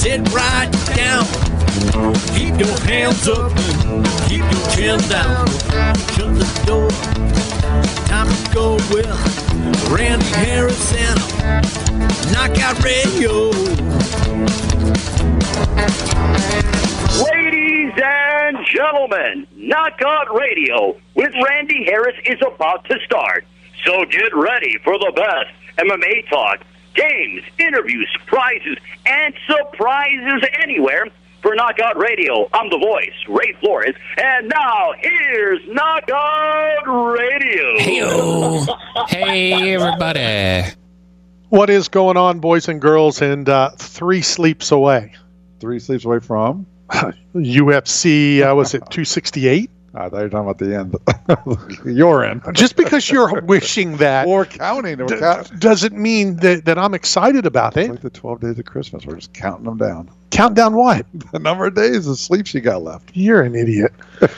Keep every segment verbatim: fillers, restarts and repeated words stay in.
sit right down. Keep your hands up and keep your chin down. Shut the door. Time to go with Randy Harris and Knockout Radio. Ladies and gentlemen, Knockout Radio with Randy Harris is about to start. So get ready for the best M M A talk, games, interviews, prizes, and surprises anywhere. For Knockout Radio, I'm the voice, Ray Flores, and now here's Knockout Radio. Hey-o. Hey, everybody. What is going on, boys and girls, and uh, three sleeps away? Three sleeps away from? U F C, uh, was it two sixty-eight? I thought you were talking about the end. Your end. Just because you're wishing that or counting. Or d- count- doesn't mean that, that I'm excited about it's it. like the twelve days of Christmas. We're just counting them down. Count down what? The number of days of sleep she got left. You're an idiot.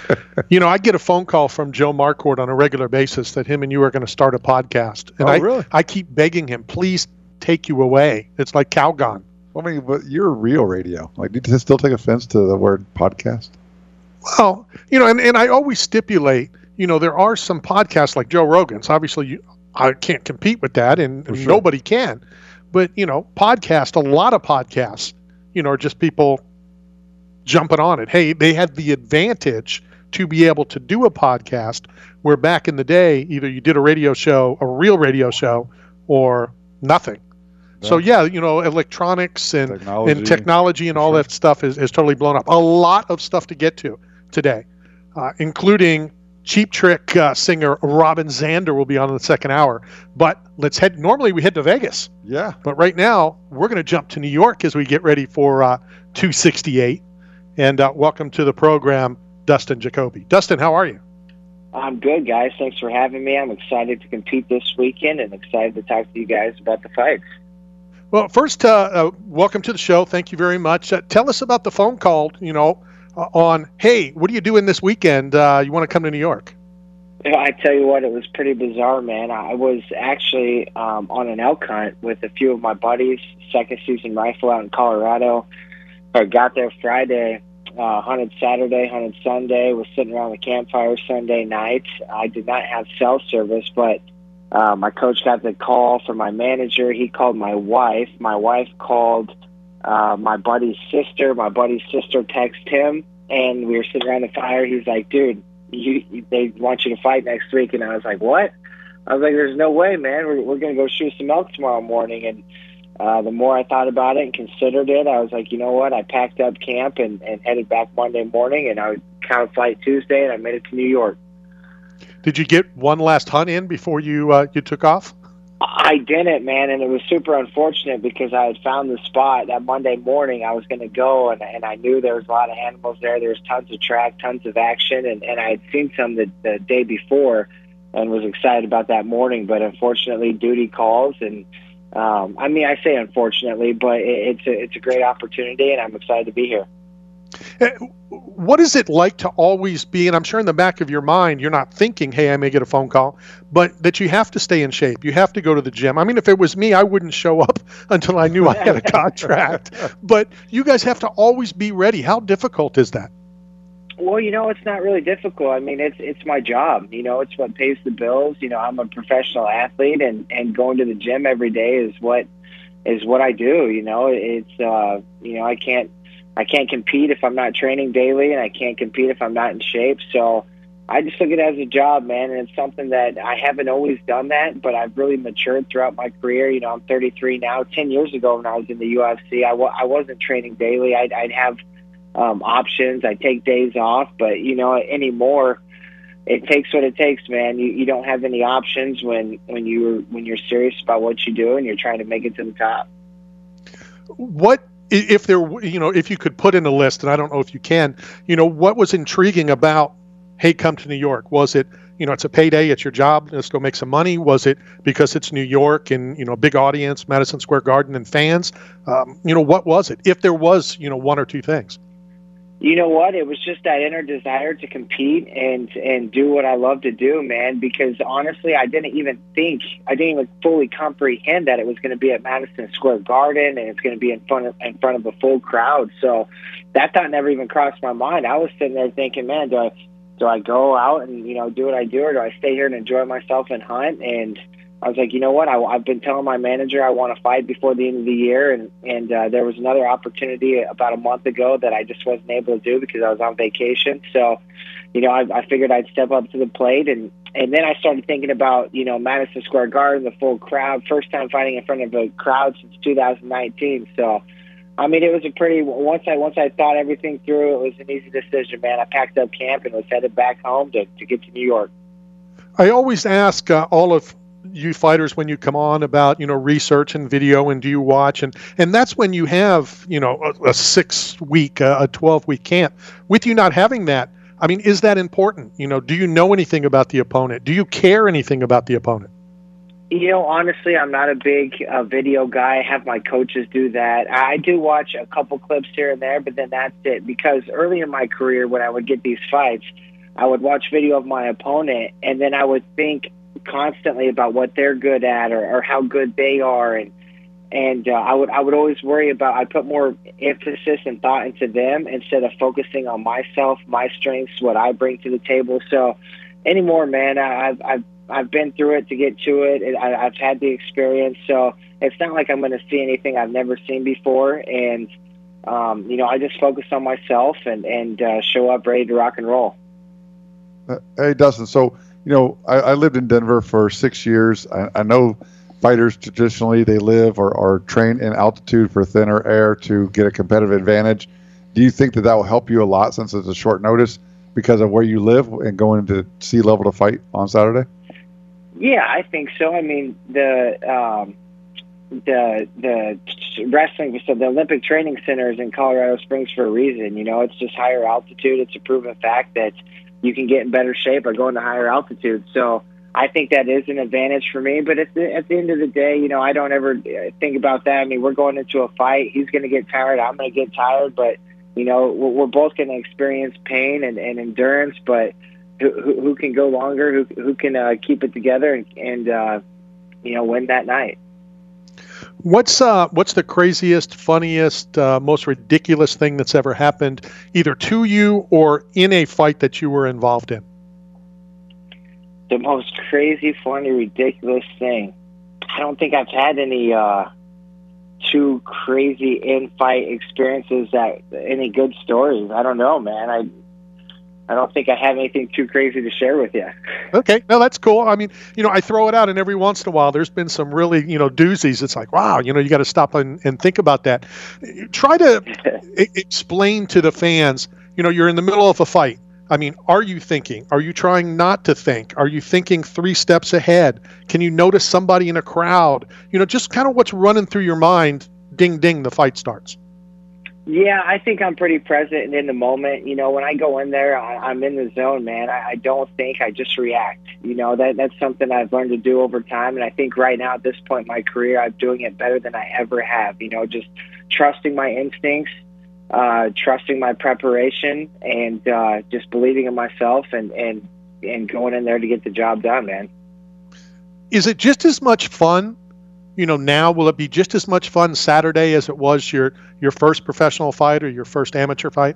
You know, I get a phone call from Joe Marquardt on a regular basis that him and you are going to start a podcast. And oh, I, really? I keep begging him, please take you away. It's like Calgon. I mean, but you're real radio. Like, do you still take offense to the word podcast? Well, you know, and, and I always stipulate, you know, there are some podcasts like Joe Rogan's. Obviously, you, I can't compete with that, and, and sure. nobody can. But, you know, podcast, a lot of podcasts, you know, are just people jumping on it. Hey, they had the advantage to be able to do a podcast where back in the day, either you did a radio show, a real radio show, or nothing. Yeah. So, yeah, you know, electronics and technology and, technology and all sure. that stuff is, is totally blown up. A lot of stuff to get to today, uh, including Cheap Trick uh, singer Robin Zander will be on in the second hour. But let's head, normally we head to Vegas. Yeah. But right now, we're going to jump to New York as we get ready for uh, two sixty-eight. And uh, welcome to the program, Dustin Jacoby. Dustin, how are you? I'm good, guys. Thanks for having me. I'm excited to compete this weekend and excited to talk to you guys about the fights. Well, first, uh, uh, welcome to the show. Thank you very much. Uh, tell us about the phone call, you know, uh, on, hey, what are you doing this weekend? Uh, you want to come to New York? I tell you what, it was pretty bizarre, man. I was actually um, on an elk hunt with a few of my buddies, second season rifle out in Colorado. I got there Friday, uh, hunted Saturday, hunted Sunday, was sitting around the campfire Sunday night. I did not have cell service, but uh, my coach got the call from my manager. He called my wife. My wife called uh, my buddy's sister. My buddy's sister texted him, and we were sitting around the fire. He's like, dude, You, you, they want you to fight next week. And I was like, what? I was like, there's no way, man. We're, we're going to go shoot some elk tomorrow morning. And uh, the more I thought about it and considered it, I was like, you know what? I packed up camp and, and headed back Monday morning, and I would count flight Tuesday, and I made it to New York. Did you get one last hunt in before you uh, you took off? I didn't, man, and it was super unfortunate because I had found the spot that Monday morning. I was going to go, and, and I knew there was a lot of animals there. There was tons of track, tons of action, and, and I had seen some the, the day before and was excited about that morning. But unfortunately, duty calls, and um, I mean, I say unfortunately, but it, it's a, it's a great opportunity, and I'm excited to be here. What is it like to always be, and I'm sure in the back of your mind, you're not thinking, hey, I may get a phone call, but that you have to stay in shape. You have to go to the gym. I mean, if it was me, I wouldn't show up until I knew I had a contract. But you guys have to always be ready. How difficult is that? Well, you know, it's not really difficult. I mean, it's it's my job. You know, it's what pays the bills. You know, I'm a professional athlete, and, and going to the gym every day is what is what I do. You know, it's, uh, you know, I can't, I can't compete if I'm not training daily, and I can't compete if I'm not in shape. So I just look at it as a job, man, and it's something that I haven't always done that, but I've really matured throughout my career. You know, I'm thirty-three now. Ten years ago when I was in the U F C, I, w- I wasn't training daily. I'd, I'd have um, options. I'd take days off, but, you know, anymore, it takes what it takes, man. You, you don't have any options when, when, you're, when you're serious about what you do and you're trying to make it to the top. What If there, you know, if you could put in a list, and I don't know if you can, you know, what was intriguing about, hey, come to New York? Was it, you know, it's a payday, it's your job, let's go make some money? Was it because it's New York and, you know, big audience, Madison Square Garden and fans? Um, you know, what was it? If there was, you know, one or two things. You know what? It was just that inner desire to compete and and do what I love to do, man. Because honestly, I didn't even think, I didn't even fully comprehend that it was going to be at Madison Square Garden and it's going to be in front of in front of a full crowd. So that thought never even crossed my mind. I was sitting there thinking, man, do I do I go out and you know do what I do, or do I stay here and enjoy myself and hunt? And I was like, you know what? I, I've been telling my manager I want to fight before the end of the year, and and uh, there was another opportunity about a month ago that I just wasn't able to do because I was on vacation. So, you know, I, I figured I'd step up to the plate, and and then I started thinking about you know Madison Square Garden, the full crowd, first time fighting in front of a crowd since two thousand nineteen. So, I mean, it was a pretty once I once I thought everything through, it was an easy decision, man. I packed up camp and was headed back home to to get to New York. I always ask uh, all of you fighters when you come on about, you know, research and video, and do you watch? And, and that's when you have, you know, a, a six week, uh, a twelve week camp. With you not having that, I mean, is that important? You know, do you know anything about the opponent? Do you care anything about the opponent? You know, honestly, I'm not a big uh, video guy. I have my coaches do that. I do watch a couple clips here and there, but then that's it. Because early in my career, when I would get these fights, I would watch video of my opponent, and then I would think constantly about what they're good at, or, or how good they are, and and uh, I would I would always worry about, I put more emphasis and thought into them instead of focusing on myself, my strengths, what I bring to the table. So anymore, man, I, I've I've I've been through it to get to it. it I, I've had the experience, so it's not like I'm going to see anything I've never seen before. And um, you know, I just focus on myself and and uh, show up ready to rock and roll. Uh, hey, Dustin. So. You know, I, I lived in Denver for six years. I, I know fighters traditionally, they live or are trained in altitude for thinner air to get a competitive advantage. Do you think that that will help you a lot since it's a short notice because of where you live and going to sea level to fight on Saturday? Yeah, I think so. I mean, the um, the the wrestling, so the Olympic Training Center is in Colorado Springs for a reason. You know, it's just higher altitude. It's a proven fact that you can get in better shape by going to higher altitude. So I think that is an advantage for me. But at the, at the end of the day, you know, I don't ever think about that. I mean, we're going into a fight. He's going to get tired. I'm going to get tired. But, you know, we're, we're both going to experience pain and, and endurance. But who, who, who can go longer? Who, who can uh, keep it together and, and uh, you know, win that night? What's uh what's the craziest, funniest, uh, most ridiculous thing that's ever happened either to you or in a fight that you were involved in? The most crazy, funny, ridiculous thing. I don't think I've had any uh, too crazy in-fight experiences that any good stories. I don't know, man. I I don't think I have anything too crazy to share with you. Okay, no, that's cool. I mean, you know, I throw it out, and every once in a while, there's been some really, you know, doozies. It's like, wow, you know, you got to stop and, and think about that. Try to I- explain to the fans, you know, you're in the middle of a fight. I mean, are you thinking? Are you trying not to think? Are you thinking three steps ahead? Can you notice somebody in a crowd? You know, just kind of what's running through your mind. Ding, ding, the fight starts. Yeah, I think I'm pretty present and in the moment. You know, when I go in there, I, I'm in the zone, man. I, I don't think, I just react. You know, that that's something I've learned to do over time. And I think right now at this point in my career, I'm doing it better than I ever have. You know, just trusting my instincts, uh, trusting my preparation, and uh, just believing in myself and, and, and going in there to get the job done, man. Is it just as much fun? You know, now will it be just as much fun Saturday as it was your your first professional fight or your first amateur fight?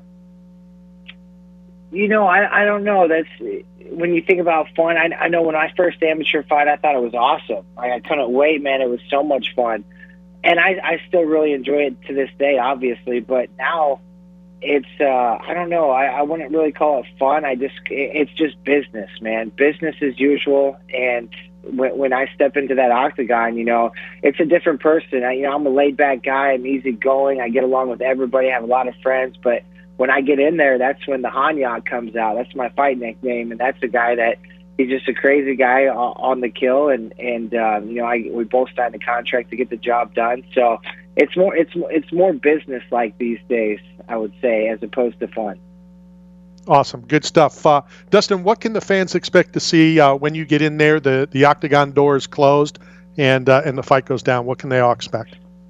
You know, I I don't know. That's when you think about fun. I I know when I first amateur fight, I thought it was awesome. Like, I couldn't wait, man. It was so much fun, and I I still really enjoy it to this day, obviously. But now it's uh I don't know. I I wouldn't really call it fun. I just it's just business, man. Business as usual. And When, when I step into that octagon, you know, it's a different person. I, you know, I'm a laid-back guy. I'm easygoing. I get along with everybody. I have a lot of friends. But when I get in there, that's when the Hanyak comes out. That's my fight nickname, and that's a guy that he's just a crazy guy on the kill. And and um, you know, I we both signed a contract to get the job done. So it's more it's it's more business-like these days, I would say, as opposed to fun. Awesome. Good stuff. Uh, Dustin, what can the fans expect to see uh, when you get in there, the, the octagon door is closed, and uh, and the fight goes down? What can they all expect?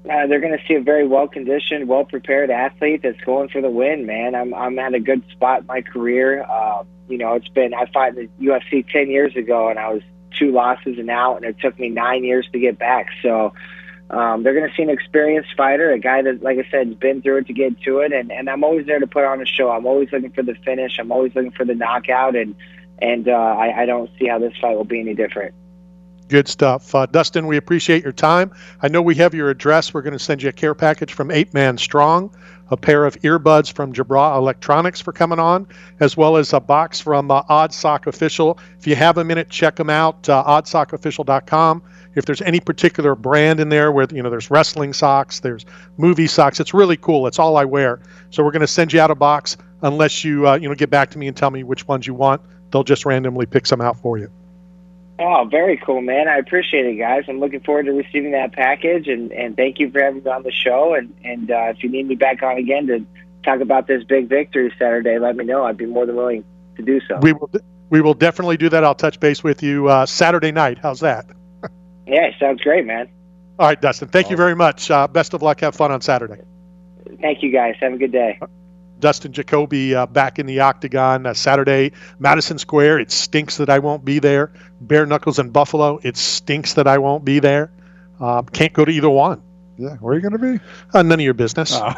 Uh, they're going to see a very well-conditioned, well-prepared athlete that's going for the win, man. I'm I'm at a good spot in my career. Uh, you know, it's been, I fought in the U F C ten years ago, and I was two losses and out, and it took me nine years to get back. So um, they're going to see an experienced fighter, a guy that, like I said, has been through it to get to it, and, and I'm always there to put on a show. I'm always looking for the finish. I'm always looking for the knockout, and, and uh, I, I don't see how this fight will be any different. Good stuff. Uh, Dustin, we appreciate your time. I know we have your address. We're going to send you a care package from Eight Man Strong, a pair of earbuds from Jabra Electronics for coming on, as well as a box from uh, Oddsock Official. If you have a minute, check them out, uh, odd sock official dot com. If there's any particular brand in there where, you know, there's wrestling socks, there's movie socks, it's really cool. It's all I wear. So we're going to send you out a box unless you, uh, you know, get back to me and tell me which ones you want. They'll just randomly pick some out for you. Oh, very cool, man. I appreciate it, guys. I'm looking forward to receiving that package, and, and thank you for having me on the show. And, and uh, if you need me back on again to talk about this big victory Saturday, let me know. I'd be more than willing to do so. We will we will definitely do that. I'll touch base with you uh, Saturday night. How's that? Yeah, sounds great, man. All right, Dustin. Thank you very much. Uh, best of luck. Have fun on Saturday. Thank you, guys. Have a good day. Dustin Jacoby uh, back in the octagon uh, Saturday, Madison Square. It stinks that I won't be there. Bare Knuckles in Buffalo. It stinks that I won't be there. Uh, can't go to either one. Yeah, where are you going to be? Uh, none of your business. Oh.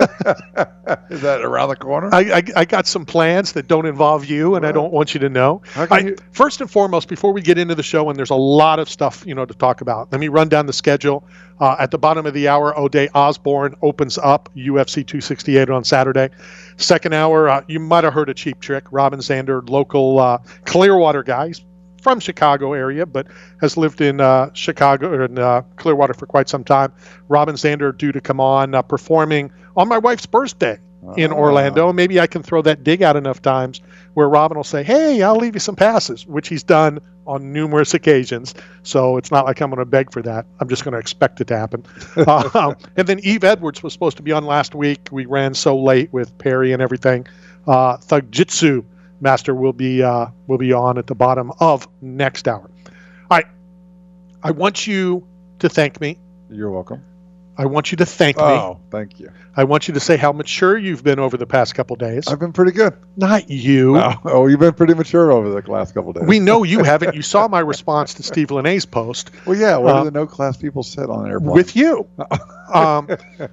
Is that around the corner? I, I, I got some plans that don't involve you, and right. I don't want you to know. I, you... First and foremost, before we get into the show, and there's a lot of stuff you know to talk about, let me run down the schedule. Uh, at the bottom of the hour, O'Day Osborne opens up U F C two sixty-eight on Saturday. Second hour, uh, you might have heard a Cheap Trick. Robin Zander, local uh, Clearwater guy. He's from Chicago area, but has lived in uh, Chicago or in uh, Clearwater for quite some time. Robin Zander due to come on uh, performing on my wife's birthday in uh, Orlando. Maybe I can throw that dig out enough times where Robin will say, hey, I'll leave you some passes, which he's done on numerous occasions. So it's not like I'm going to beg for that. I'm just going to expect it to happen. uh, and then Eve Edwards was supposed to be on last week. We ran so late with Perry and everything. Uh, Thug Jitsu Master will be uh, will be on at the bottom of next hour. All right. I want you to thank me. You're welcome. I want you to thank oh, me. Oh, thank you. I want you to say how mature you've been over the past couple days. I've been pretty good. Not you. Oh, oh you've been pretty mature over the last couple days. We know you haven't. You saw my response to Steve Linne's post. Well, yeah. Where uh, do the no-class people sit on an airplane? With you. um,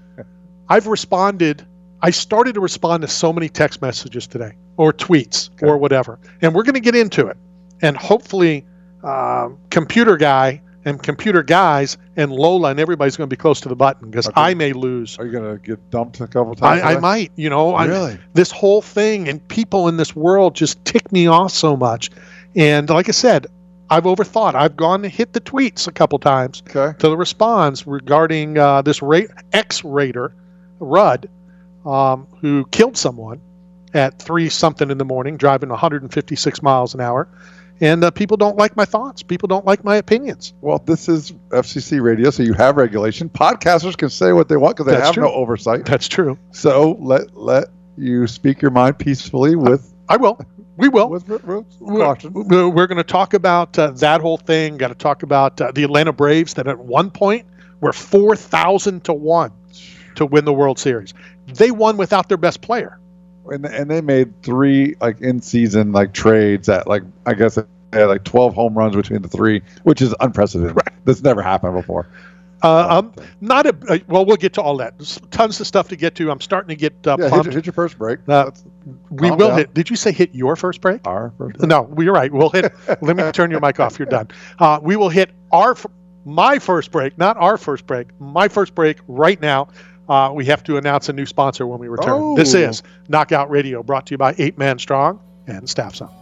I've responded. I started to respond to so many text messages today or tweets okay. or whatever. And we're going to get into it. And hopefully uh, computer guy and computer guys and Lola and everybody's going to be close to the button because okay. I may lose. Are you going to get dumped a couple times? I, I might. You know, really? I, this whole thing and people in this world just tick me off so much. And like I said, I've overthought. I've gone to hit the tweets a couple times okay. to the response regarding uh, this ra- ex-raider, Rudd, Um, who killed someone at three something in the morning, driving one hundred fifty-six miles an hour, and uh, people don't like my thoughts. People don't like my opinions. Well, this is F C C radio, so you have regulation. Podcasters can say what they want because they That's have true. no oversight. That's true. So let let you speak your mind peacefully with. I, I will. We will. With, with, with caution. We're, we're going to talk about uh, that whole thing. Got to talk about uh, the Atlanta Braves that at one point were four thousand to one to win the World Series. They won without their best player. And and they made three like in season like trades at like I guess they had like twelve home runs between the three, which is unprecedented. Right. That's never happened before. Uh, um, not a uh, well. We'll get to all that. There's tons of stuff to get to. I'm starting to get uh, yeah, pumped. Hit, hit your first break. Uh, we will down. hit. Did you say hit your first break? Our first break. No, you're right. We'll hit. Let me turn your mic off. You're done. Uh, we will hit our my first break, not our first break. My first break right now. Uh, we have to announce a new sponsor when we return. Oh. This is Knockout Radio, brought to you by Eight Man Strong and Staff Zone.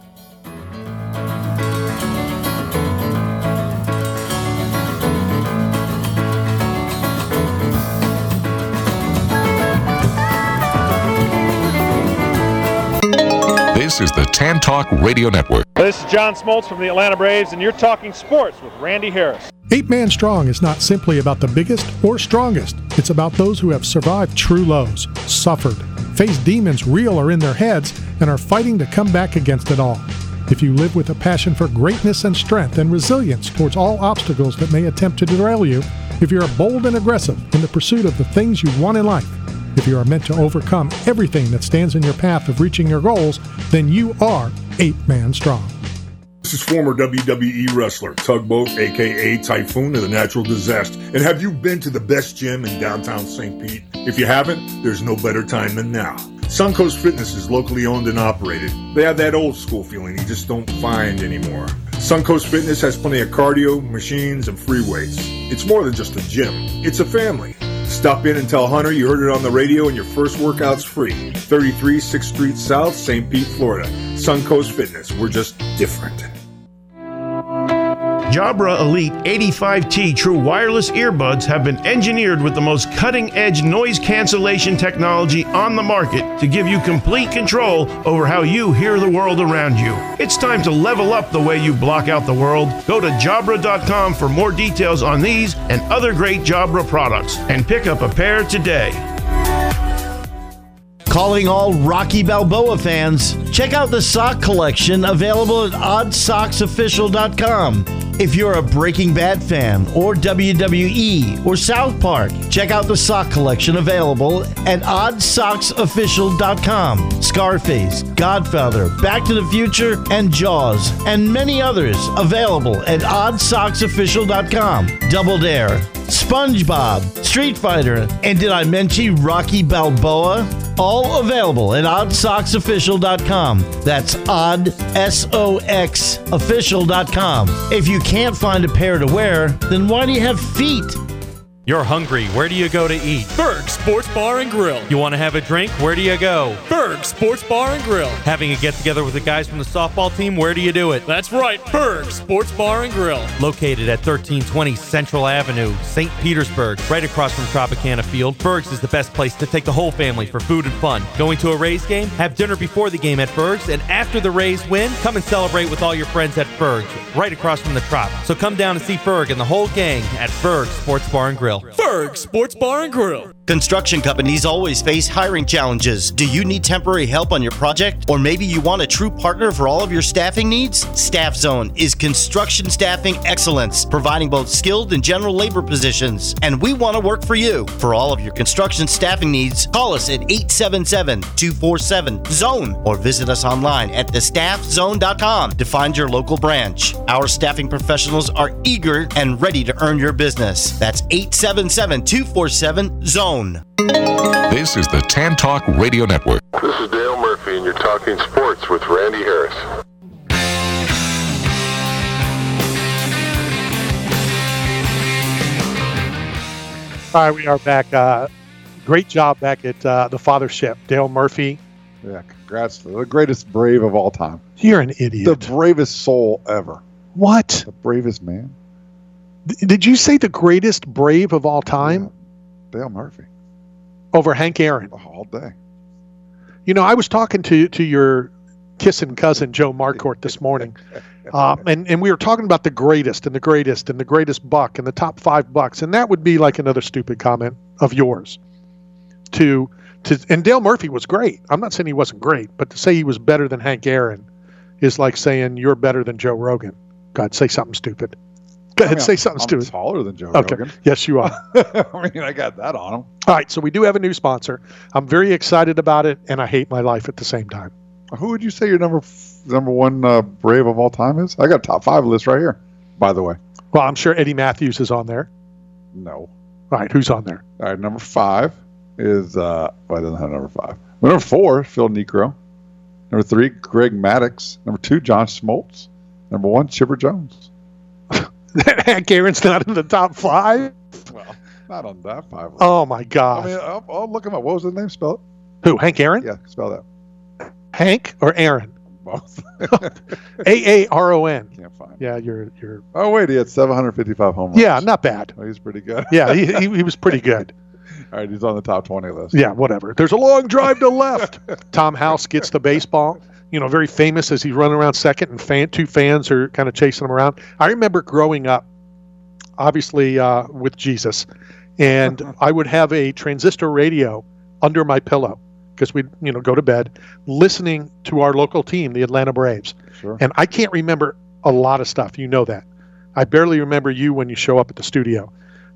This is the Tan Talk Radio Network. This is John Smoltz from the Atlanta Braves, and you're talking sports with Randy Harris. Eight Man Strong is not simply about the biggest or strongest. It's about those who have survived true lows, suffered, faced demons real or in their heads, and are fighting to come back against it all. If you live with a passion for greatness and strength and resilience towards all obstacles that may attempt to derail you, If you are bold and aggressive in the pursuit of the things you want in life, if you are meant to overcome everything that stands in your path of reaching your goals, then you are eight-man strong. This is former W W E wrestler Tugboat, a k a. Typhoon of the Natural Disaster. And have you been to the best gym in downtown Saint Pete? If you haven't, there's no better time than now. Suncoast Fitness is locally owned and operated. They have that old school feeling you just don't find anymore. Suncoast Fitness has plenty of cardio, machines, and free weights. It's more than just a gym. It's a family. Stop in and tell Hunter you heard it on the radio and your first workout's free. thirty-three sixth Street South, Saint Pete, Florida. Suncoast Fitness. We're just different. Jabra Elite eighty-five T True Wireless Earbuds have been engineered with the most cutting-edge noise cancellation technology on the market to give you complete control over how you hear the world around you. It's time to level up the way you block out the world. Go to Jabra dot com for more details on these and other great Jabra products and pick up a pair today. Calling all Rocky Balboa fans, check out the sock collection available at odd socks official dot com. If you're a Breaking Bad fan or W W E or South Park, check out the sock collection available at odd socks official dot com. Scarface, Godfather, Back to the Future, and Jaws, and many others available at odd socks official dot com. Double Dare, SpongeBob, Street Fighter, and did I mention Rocky Balboa? All available at odd socks official dot com. That's odd, S O X, official dot com. If you can't find a pair to wear, then why do you have feet? You're hungry. Where do you go to eat? Berg Sports Bar and Grill. You want to have a drink? Where do you go? Berg Sports Bar and Grill. Having a get-together with the guys from the softball team? Where do you do it? That's right, Berg Sports Bar and Grill. Located at thirteen twenty Central Avenue, Saint Petersburg, right across from Tropicana Field, Berg's is the best place to take the whole family for food and fun. Going to a Rays game? Have dinner before the game at Berg's, and after the Rays win, come and celebrate with all your friends at Berg's, right across from the Trop. So come down and see Berg and the whole gang at Berg Sports Bar and Grill. Berg Sports Bar and Grill. Construction companies always face hiring challenges. Do you need temporary help on your project? Or maybe you want a true partner for all of your staffing needs? Staff Zone is construction staffing excellence, providing both skilled and general labor positions. And we want to work for you. For all of your construction staffing needs, call us at eight seven seven, two four seven, zone or visit us online at the staff zone dot com to find your local branch. Our staffing professionals are eager and ready to earn your business. That's eight seven seven, two four seven, zone. This is the Tan Talk Radio Network. This is Dale Murphy, and you're talking sports with Randy Harris. All right, we are back. Uh, great job back at uh, the Fathership, Dale Murphy. Yeah, congrats to the greatest Brave of all time. You're an idiot. The bravest soul ever. What? The bravest man. D- did you say the greatest Brave of all time? Yeah. Dale Murphy. Over Hank Aaron. All day. You know, I was talking to to your kissing cousin, Joe Marcourt, this morning. Um, and, and we were talking about the greatest and the greatest and the greatest buck and the top five bucks. And that would be like another stupid comment of yours. To to And Dale Murphy was great. I'm not saying he wasn't great, but to say he was better than Hank Aaron is like saying you're better than Joe Rogan. God, say something stupid. Go ahead, I mean, say something I'm stupid. I'm taller than Joe okay. Rogan. Yes, you are. I mean, I got that on him. All right, so we do have a new sponsor. I'm very excited about it, and I hate my life at the same time. Who would you say your number number one uh, Brave of all time is? I got a top five list right here, by the way. Well, I'm sure Eddie Matthews is on there. No. All right, who's on there? All right, number five is, uh, well, I don't have number five. Number four, Phil Niekro. Number three, Greg Maddux. Number two, John Smoltz. Number one, Chipper Jones. Hank Aaron's not in the top five? Well, not on that five list. Oh, my God. I mean, I'll, I'll look him up. What was his name? Spell it. Who, Hank Aaron? Yeah, spell that. Hank or Aaron? Both. A A R O N. Can't find it. Yeah, you're... you're. Oh, wait, he had seven hundred fifty-five home runs. Yeah, not bad. Oh, he's pretty good. Yeah, he, he, he was pretty good. All right, he's on the top twenty list. Yeah, whatever. There's a long drive to left. Tom House gets the baseball. You know, very famous as he's running around second, and fan, two fans are kind of chasing him around. I remember growing up, obviously uh, with Jesus, and I would have a transistor radio under my pillow because we'd, you know, go to bed listening to our local team, the Atlanta Braves. Sure. And I can't remember a lot of stuff. You know that. I barely remember you when you show up at the studio.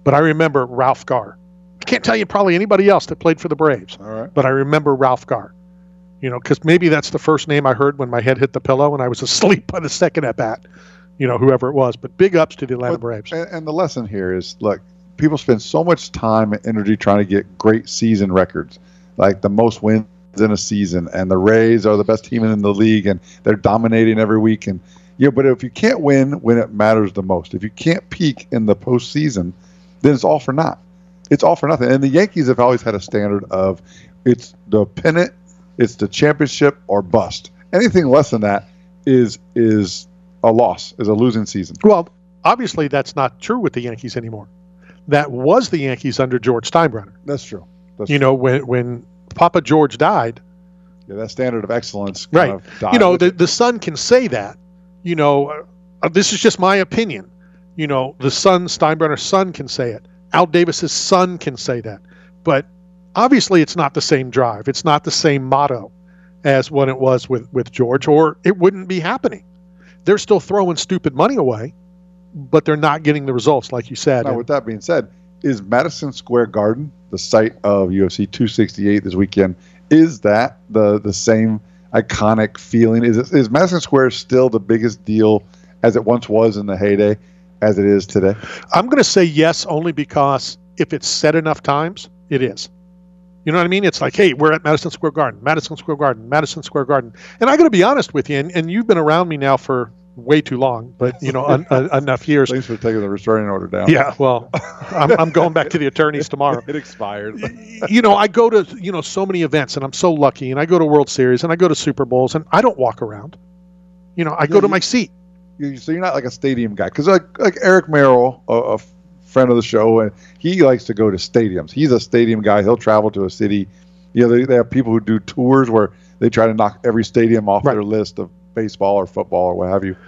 but I remember Ralph Garr. I can't tell you probably anybody else that played for the Braves, All right. but I remember Ralph Garr. You know, because maybe that's the first name I heard when my head hit the pillow and I was asleep by the second at bat. You know, whoever it was. But big ups to the Atlanta But- Braves. And, and the lesson here is, look, people spend so much time and energy trying to get great season records, like the most wins in a season, and the Rays are the best team in the league, and they're dominating every week. And yeah, but if you can't win when it matters the most, if you can't peak in the postseason, then it's all for naught. It's all for nothing. And the Yankees have always had a standard of it's the pennant, it's the championship or bust. Anything less than that is is a loss, is a losing season. Well, obviously that's not true with the Yankees anymore. That was the Yankees under George Steinbrenner. That's true. That's you know, when when Papa George died, Yeah, that standard of excellence kind right? of died You know, with the it. the Sun can say that. You know, uh, this is just my opinion. You know, the son, Steinbrenner's son, can say it. Al Davis's son can say that. But obviously, it's not the same drive. It's not the same motto as when it was with with George, or it wouldn't be happening. They're still throwing stupid money away, but they're not getting the results, like you said. Now, And- with that being said, is Madison Square Garden, the site of U F C two sixty-eight this weekend, is that the the same iconic feeling? Is it, is Madison Square still the biggest deal as it once was in the heyday as it is today? I'm going to say yes, only because if it's said enough times, it is. You know what I mean? It's like, hey, we're at Madison Square Garden, Madison Square Garden, Madison Square Garden. And I got to be honest with you, and, and you've been around me now for way too long, but, you know, un, un, enough years. Thanks for taking the restraining order down. Yeah, well, I'm, I'm going back to the attorneys tomorrow. It expired. You know, I go to, you know, so many events, and I'm so lucky, and I go to World Series, and I go to Super Bowls, and I don't walk around. You know, I go Yeah, to you- my seat. You, so you're not like a stadium guy, because like like Eric Merrill, a, a friend of the show, and he likes to go to stadiums. He's a stadium guy. He'll travel to a city. You know, they, they have people who do tours where they try to knock every stadium off their list of baseball or football or what have you.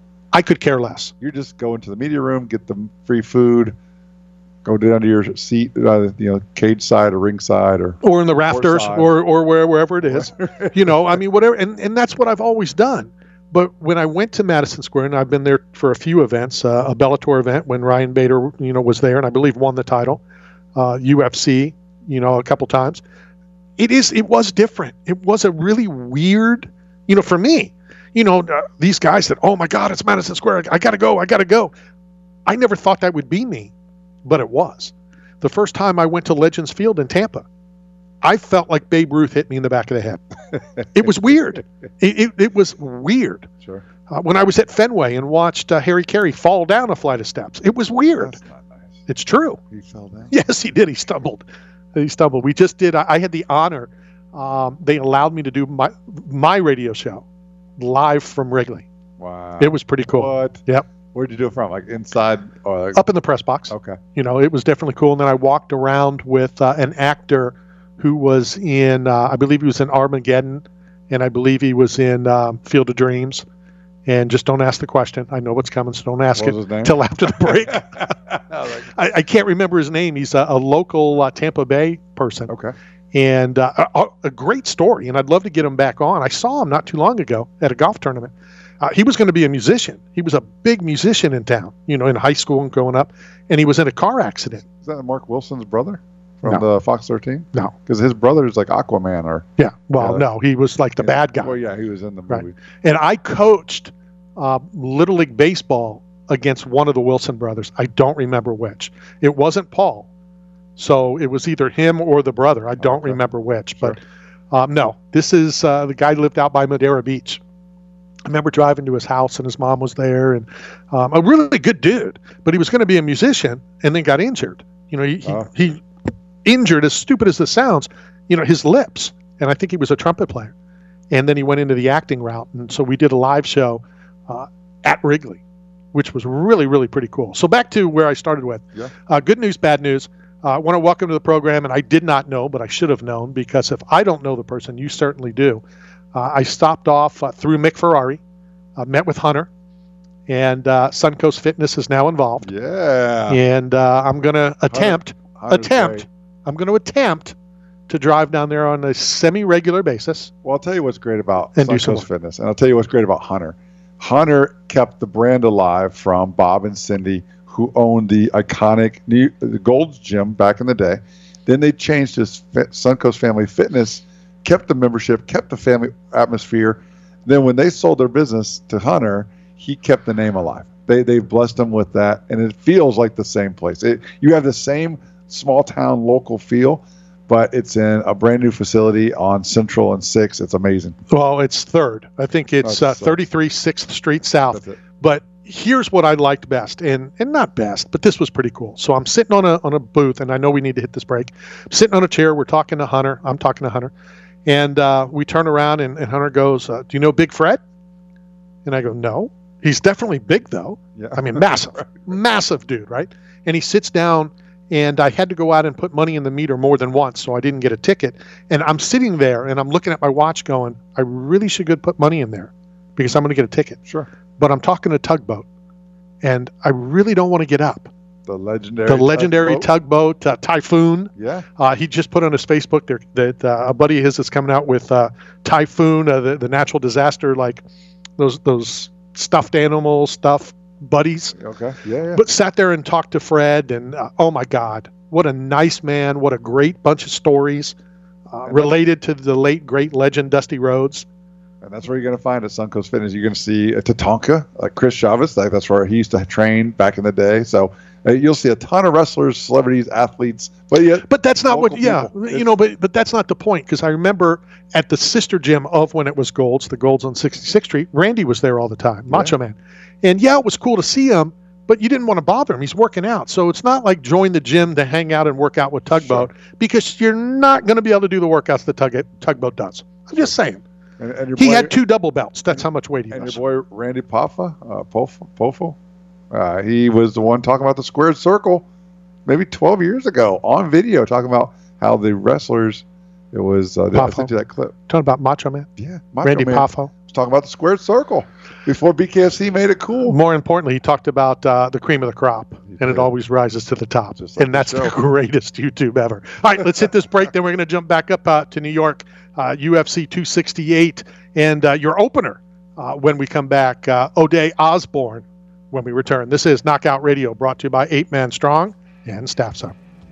I could care less. You just go into the media room, get the free food, go down to your seat, uh, you know, cage side or ring side or Or in the rafters, side. or or where, wherever it is. You know, I mean, whatever. And, and that's what I've always done. But when I went to Madison Square, and I've been there for a few events, uh, a Bellator event when Ryan Bader, you know, was there, and I believe won the title, uh, U F C, you know, a couple times. It is. It was different. It was a really weird, you know, for me, you know, uh, these guys that, oh my God, it's Madison Square. I got to go. I got to go. I never thought that would be me, but it was. The first time I went to Legends Field in Tampa, I felt like Babe Ruth hit me in the back of the head. It was weird. It, it, it was weird. Sure. Uh, when I was at Fenway and watched uh, Harry Carey fall down a flight of steps, it was weird. That's not nice. It's true. He fell down. Yes, he did. He stumbled. He stumbled. We just did. I, I had the honor. Um, they allowed me to do my my radio show live from Wrigley. Wow. It was pretty cool. What? Yep. Where'd you do it from? Like inside or like, Up in the press box. Okay. You know, it was definitely cool. And then I walked around with uh, an actor who was in, uh, I believe he was in Armageddon, and I believe he was in um, Field of Dreams. And just don't ask the question. I know what's coming, so don't ask What it was his name? till after the break. I, I can't remember his name. He's a, a local uh, Tampa Bay person. Okay. And uh, a, a great story, and I'd love to get him back on. I saw him not too long ago at a golf tournament. Uh, he was going to be a musician. He was a big musician in town, you know, in high school and growing up, and he was in a car accident. Is that Mark Wilson's brother from No. the Fox thirteen? No. Because his brother is like Aquaman or. Yeah, well, Yeah. no, he was like the bad guy. Well, yeah, he was in the Right. movie. And I coached uh, Little League Baseball against one of the Wilson brothers. I don't remember which. It wasn't Paul. So it was either him or the brother. I don't Okay. remember which. But um, no, this is uh, the guy lived out by Madeira Beach. I remember driving to his house, and his mom was there, and um, a really good dude. But he was going to be a musician and then got injured. You know, he, he, Oh. he injured, as stupid as this sounds, you know, his lips. And I think he was a trumpet player. And then he went into the acting route. And so we did a live show uh, at Wrigley, which was really, really pretty cool. So back to where I started with. Yeah. Uh, good news, bad news. Uh, I want to welcome to the program, and I did not know, but I should have known, because if I don't know the person, you certainly do. Uh, I stopped off uh, through Mick Ferrari, uh, met with Hunter, and uh, Suncoast Fitness is now involved. Yeah. And uh, I'm going to attempt, Hunter's attempt, great. I'm going to attempt to drive down there on a semi-regular basis. Well, I'll tell you what's great about And do some Suncoast more. Fitness, and I'll tell you what's great about Hunter. Hunter kept the brand alive from Bob and Cindy, who owned the iconic New, the Gold's Gym back in the day. Then they changed to Suncoast Family Fitness, kept the membership, kept the family atmosphere. Then when they sold their business to Hunter, he kept the name alive. They they blessed him with that, and it feels like the same place. It, you have the same small town local feel, but it's in a brand new facility on Central and sixth. It's amazing. Well, it's third. I think it's uh, thirty-three sixth Street South. But here's what I liked best, and and not best, but this was pretty cool. So I'm sitting on a on a booth, and I know we need to hit this break. I'm sitting on a chair. We're talking to Hunter. I'm talking to Hunter. And uh, we turn around, and, and Hunter goes, uh, do you know Big Fred? And I go, no. He's definitely big, though. Yeah. I mean, massive. Massive dude, right? And he sits down, and I had to go out and put money in the meter more than once, so I didn't get a ticket. And I'm sitting there, and I'm looking at my watch going, I really should go put money in there because I'm going to get a ticket. Sure. But I'm talking to Tugboat, and I really don't want to get up. The legendary The legendary Tugboat, tugboat uh, Typhoon. Yeah. Uh, he just put on his Facebook there that uh, a buddy of his is coming out with uh, Typhoon, uh, the, the natural disaster, like those those stuffed animal stuff buddies. Okay. Yeah, yeah. But sat there and talked to Fred, and uh, oh my God, what a nice man! What a great bunch of stories uh, related to the late great legend Dusty Rhodes. And that's where you're going to find at Suncoast Fitness. You're going to see a Tatanka, like Chris Chavez. Like that's where he used to train back in the day. So uh, you'll see a ton of wrestlers, celebrities, athletes. But yeah, but that's not what. Yeah, you know, but but that's not the point, because I remember at the sister gym of when it was Gold's, the Gold's on sixty-sixth Street. Randy was there all the time, Macho yeah. Man, and yeah, it was cool to see him. But you didn't want to bother him. He's working out. So it's not like join the gym to hang out and work out with Tugboat, sure. because you're not going to be able to do the workouts that Tug, Tugboat does. I'm just saying. And, and your he boy, had two double belts. That's how much weight he and was. And your boy Randy Poffa, uh, Pofo, Pofo uh, he was the one talking about the squared circle maybe twelve years ago on video, talking about how the wrestlers, it was, uh, I sent you that clip. Talking about Macho Man? Yeah. Macho Randy Man Pofo. was talking about the squared circle before B K F C made it cool. More importantly, he talked about uh, the cream of the crop, he and did. It always rises to the top. Like and that's the, the greatest YouTube ever. All right, let's hit this break. Then we're going to jump back up uh, to New York, uh, U F C two sixty-eight, and uh, your opener uh, when we come back, uh, O'Day Osborne, when we return. This is Knockout Radio, brought to you by Eight Man Strong and Staff Zone.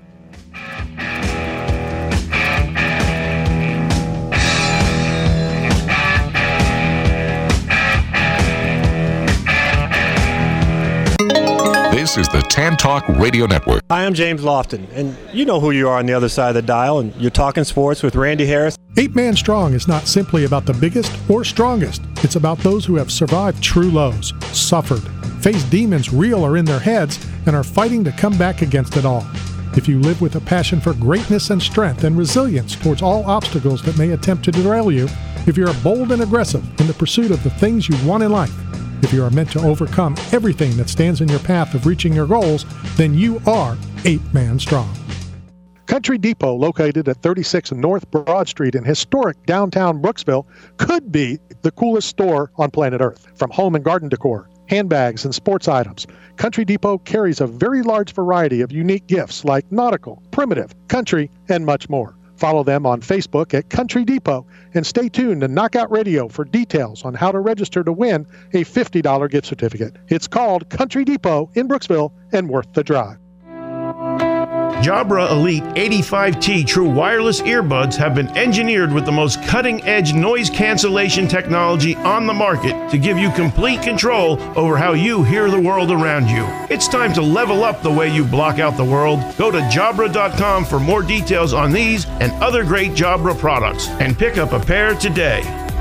This is the Tan Talk Radio Network. Hi, I'm James Lofton, and you know who you are on the other side of the dial, and you're talking sports with Randy Harris. Eight Man Strong is not simply about the biggest or strongest. It's about those who have survived true lows, suffered, faced demons real or in their heads, and are fighting to come back against it all. If you live with a passion for greatness and strength and resilience towards all obstacles that may attempt to derail you, if you're bold and aggressive in the pursuit of the things you want in life, if you are meant to overcome everything that stands in your path of reaching your goals, then you are Eight Man Strong. Country Depot, located at thirty-six North Broad Street in historic downtown Brooksville, could be the coolest store on planet Earth. From home and garden decor, handbags, and sports items, Country Depot carries a very large variety of unique gifts like nautical, primitive, country, and much more. Follow them on Facebook at Country Depot, and stay tuned to Knockout Radio for details on how to register to win a fifty dollars gift certificate. It's called Country Depot in Brooksville and worth the drive. Jabra Elite eighty-five T True Wireless Earbuds have been engineered with the most cutting-edge noise cancellation technology on the market to give you complete control over how you hear the world around you. It's time to level up the way you block out the world. Go to Jabra dot com for more details on these and other great Jabra products, and pick up a pair today.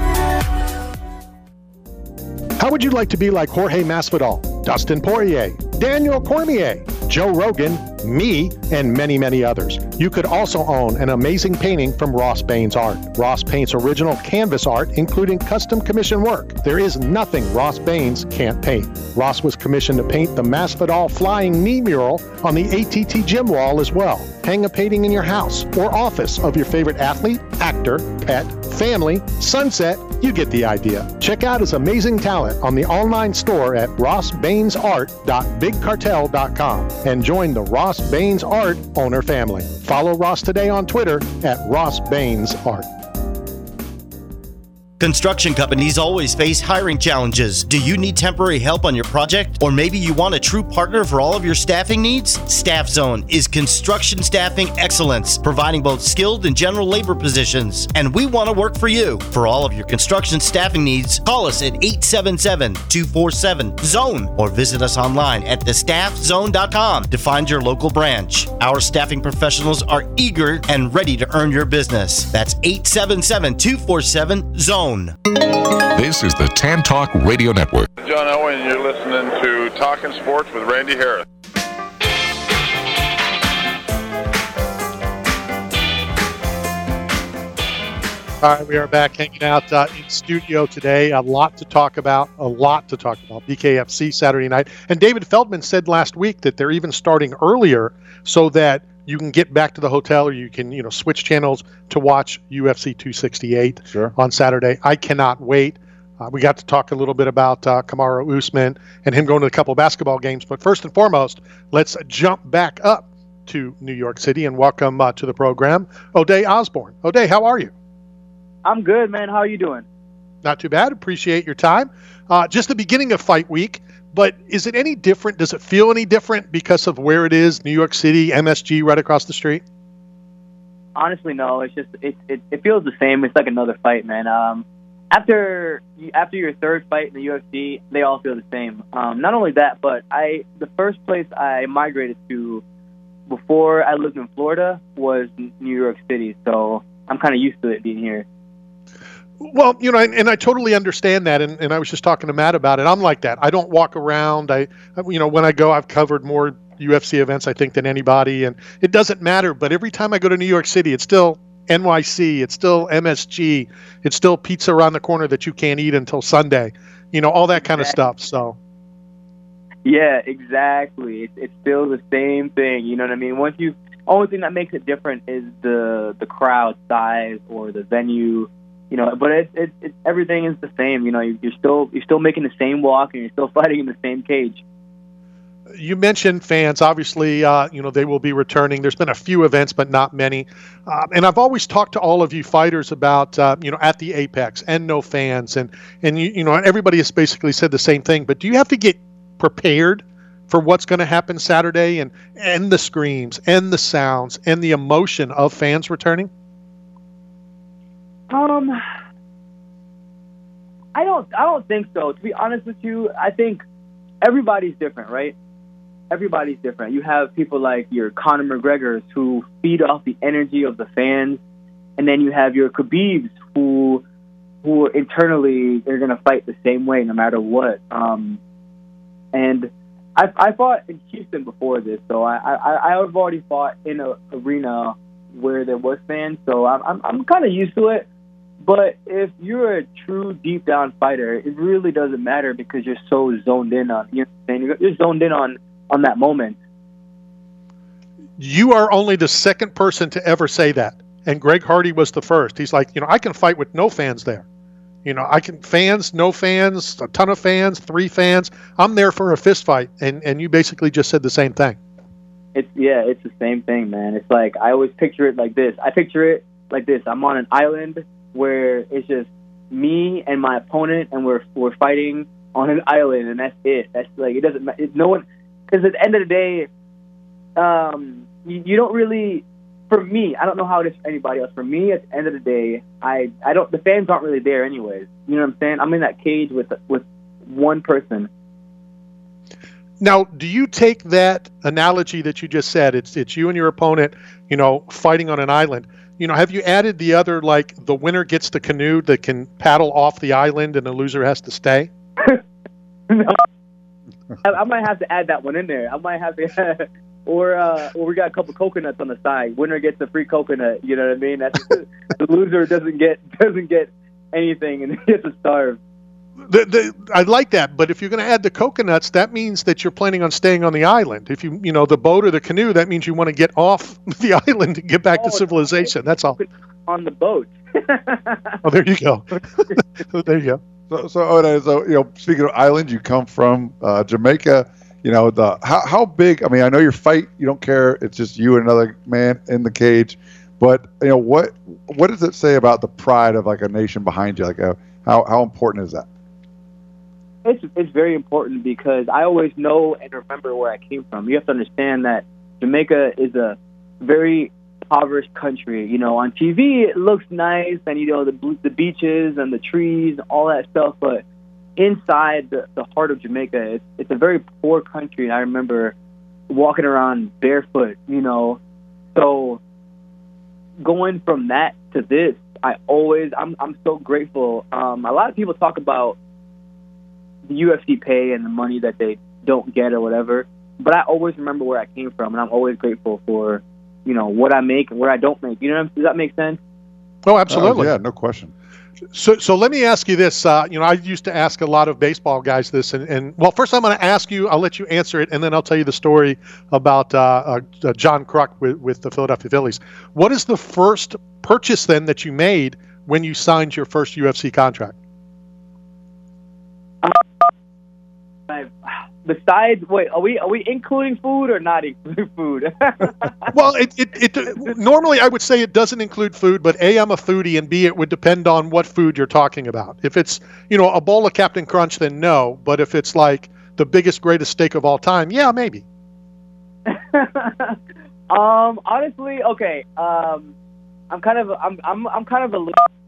How would you like to be like Jorge Masvidal, Dustin Poirier, Daniel Cormier, Joe Rogan, me, and many, many others? You could also own an amazing painting from Ross Baines Art. Ross paints original canvas art, including custom commission work. There is nothing Ross Baines can't paint. Ross was commissioned to paint the Masvidal flying knee mural on the A T T gym wall as well. Hang a painting in your house or office of your favorite athlete, actor, pet, family, sunset. You get the idea. Check out his amazing talent on the online store at ross baines art dot big cartel dot com and join the Ross Baines Art owner family. Follow Ross today on Twitter at Ross Baines Art. Construction companies always face hiring challenges. Do you need temporary help on your project? Or maybe you want a true partner for all of your staffing needs? Staff Zone is construction staffing excellence, providing both skilled and general labor positions. And we want to work for you. For all of your construction staffing needs, call us at eight seven seven, two four seven, zone or visit us online at the staff zone dot com to find your local branch. Our staffing professionals are eager and ready to earn your business. That's eight seven seven, two four seven, zone. This is the Tan Talk Radio Network. John Owen, you're listening to Talking Sports with Randy Harris. All right, we are back hanging out uh, in studio today. A lot to talk about, a lot to talk about. B K F C Saturday night. And David Feldman said last week that they're even starting earlier so that you can get back to the hotel or you can, you know, switch channels to watch U F C two sixty-eight sure. on Saturday. I cannot wait. Uh, we got to talk a little bit about uh, Kamaru Usman and him going to a couple of basketball games. But first and foremost, let's jump back up to New York City and welcome uh, to the program O'Day Osborne. O'Day, how are you? I'm good, man. How are you doing? Not too bad. Appreciate your time. Uh, just the beginning of fight week, but is it any different? Does it feel any different because of where it is, New York City, M S G right across the street? Honestly, no. It's just it it, it feels the same. It's like another fight, man. Um, after after your third fight in the U F C, they all feel the same. Um, not only that, but I the first place I migrated to before I lived in Florida was New York City, so I'm kind of used to it being here. Well, you know, and, and I totally understand that, and, and I was just talking to Matt about it. I'm like that. I don't walk around. I, you know, when I go, I've covered more U F C events, I think, than anybody, and it doesn't matter. But every time I go to New York City, it's still N Y C, it's still M S G, it's still pizza around the corner that you can't eat until Sunday. You know, all that kind of stuff. So. Yeah, exactly. It's it's still the same thing. You know what I mean? Once you, only thing that makes it different is the the crowd size or the venue. You know, but it, it, it, everything is the same. You know, you're still you're still making the same walk and you're still fighting in the same cage. You mentioned fans. Obviously, uh, you know, they will be returning. There's been a few events, but not many. Um, and I've always talked to all of you fighters about, uh, you know, at the Apex and no fans. And, and you, you know, everybody has basically said the same thing. But do you have to get prepared for what's going to happen Saturday and, and the screams and the sounds and the emotion of fans returning? Um, I don't. I don't think so. To be honest with you, I think everybody's different, right? Everybody's different. You have people like your Conor McGregors who feed off the energy of the fans, and then you have your Khabibs who, who internally they're gonna fight the same way no matter what. Um, and I, I fought in Houston before this, so I, I, I've already fought in an arena where there was fans, so I'm, I'm, I'm kind of used to it. But if you're a true deep down fighter, it really doesn't matter because you're so zoned in on, you know, you're, you're zoned in on, on that moment. You are only the second person to ever say that. And Greg Hardy was the first. He's like, you know, I can fight with no fans there. You know, I can fans, no fans, a ton of fans, three fans. I'm there for a fist fight. And, and you basically just said the same thing. It's yeah, it's the same thing, man. It's like I always picture it like this. I picture it like this. I'm on an island where it's just me and my opponent, and we're we're fighting on an island, and that's it. That's like it doesn't matter. No one, because at the end of the day, um, you, you don't really. For me, I don't know how it is for anybody else. For me, at the end of the day, I I don't. The fans aren't really there, anyways. You know what I'm saying? I'm in that cage with with one person. Now, do you take that analogy that you just said? It's it's you and your opponent, you know, fighting on an island. You know, have you added the other, like the winner gets the canoe that can paddle off the island and the loser has to stay? No. I, I might have to add that one in there. I might have to, or uh, or we got a couple coconuts on the side. Winner gets a free coconut. You know what I mean? That's the loser doesn't get doesn't get anything and he gets to starve. The, the, I like that, but if you're going to add the coconuts, that means that you're planning on staying on the island. If you, you know, the boat or the canoe, that means you want to get off the island and get back oh, to civilization. Okay. That's all. On the boat. Oh, there you go. There you go. So, so, oh, so, you know, speaking of islands, you come from uh, Jamaica. You know, the how how big? I mean, I know your fight. You don't care. It's just you and another man in the cage. But you know what? What does it say about the pride of like a nation behind you? Like a How how important is that? It's it's very important because I always know and remember where I came from. You have to understand that Jamaica is a very impoverished country. You know, on T V it looks nice, and you know the the beaches and the trees, all that stuff. But inside the, the heart of Jamaica, it's it's a very poor country. And I remember walking around barefoot. You know, so going from that to this, I always I'm I'm so grateful. Um, a lot of people talk about the U F C pay and the money that they don't get or whatever, but I always remember where I came from, and I'm always grateful for, you know, what I make and what I don't make. You know, does that make sense? Oh, absolutely. Oh, yeah, no question. So, so let me ask you this. Uh, you know, I used to ask a lot of baseball guys this, and, and well, first I'm going to ask you. I'll let you answer it, and then I'll tell you the story about uh, uh, John Kruk with, with the Philadelphia Phillies. What is the first purchase then that you made when you signed your first U F C contract? I've, besides, wait, are we are we including food or not including food? Well, it, it, it normally I would say it doesn't include food, but A, I'm a foodie, and B, it would depend on what food you're talking about. If it's, you know, a bowl of Captain Crunch, then no. But if it's like the biggest, greatest steak of all time, yeah, maybe. um, honestly, okay. Um, I'm kind of I'm I'm I'm kind of a little.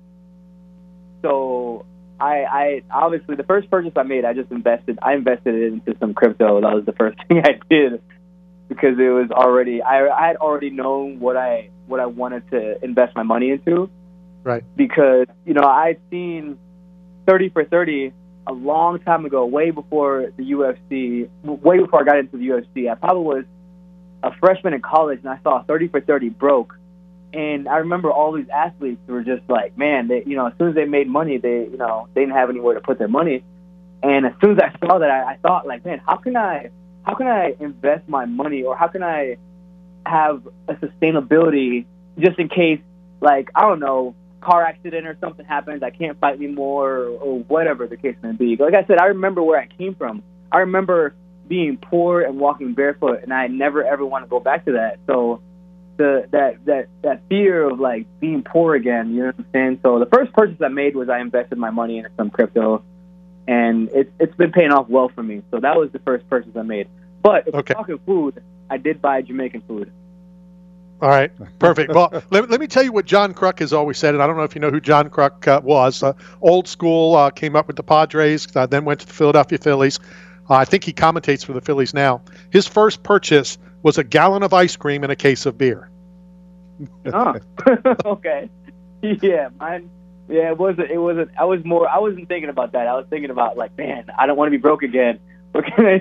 So I I obviously the first purchase I made, I just invested. I invested it into some crypto. That was the first thing I did because it was already I I had already known what I what I wanted to invest my money into. Right. Because you know I'd seen thirty for thirty a long time ago, way before the U F C, way before I got into the U F C. I probably was a freshman in college, and I saw thirty for thirty broke. And I remember all these athletes were just like, man, they, you know, as soon as they made money, they, you know, they didn't have anywhere to put their money. And as soon as I saw that, I, I thought, like, man, how can I, how can I invest my money, or how can I have a sustainability just in case, like, I don't know, car accident or something happens, I can't fight anymore, or, or whatever the case may be. Like I said, I remember where I came from. I remember being poor and walking barefoot, and I never ever want to go back to that. So the that that that fear of like being poor again, you know what I'm saying? So the first purchase I made was I invested my money into some crypto, and it's it's been paying off well for me. So that was the first purchase I made. But if okay. we're talking food, I did buy Jamaican food. All right, perfect. Well, let, let me tell you what John Kruk has always said, and I don't know if you know who John Kruk uh, was. Uh, old school, uh, came up with the Padres, uh, then went to the Philadelphia Phillies. Uh, I think he commentates for the Phillies now. His first purchase was a gallon of ice cream and a case of beer. Oh, okay. Yeah, mine. Yeah, it wasn't. It wasn't. I was more. I wasn't thinking about that. I was thinking about like, man, I don't want to be broke again. Okay.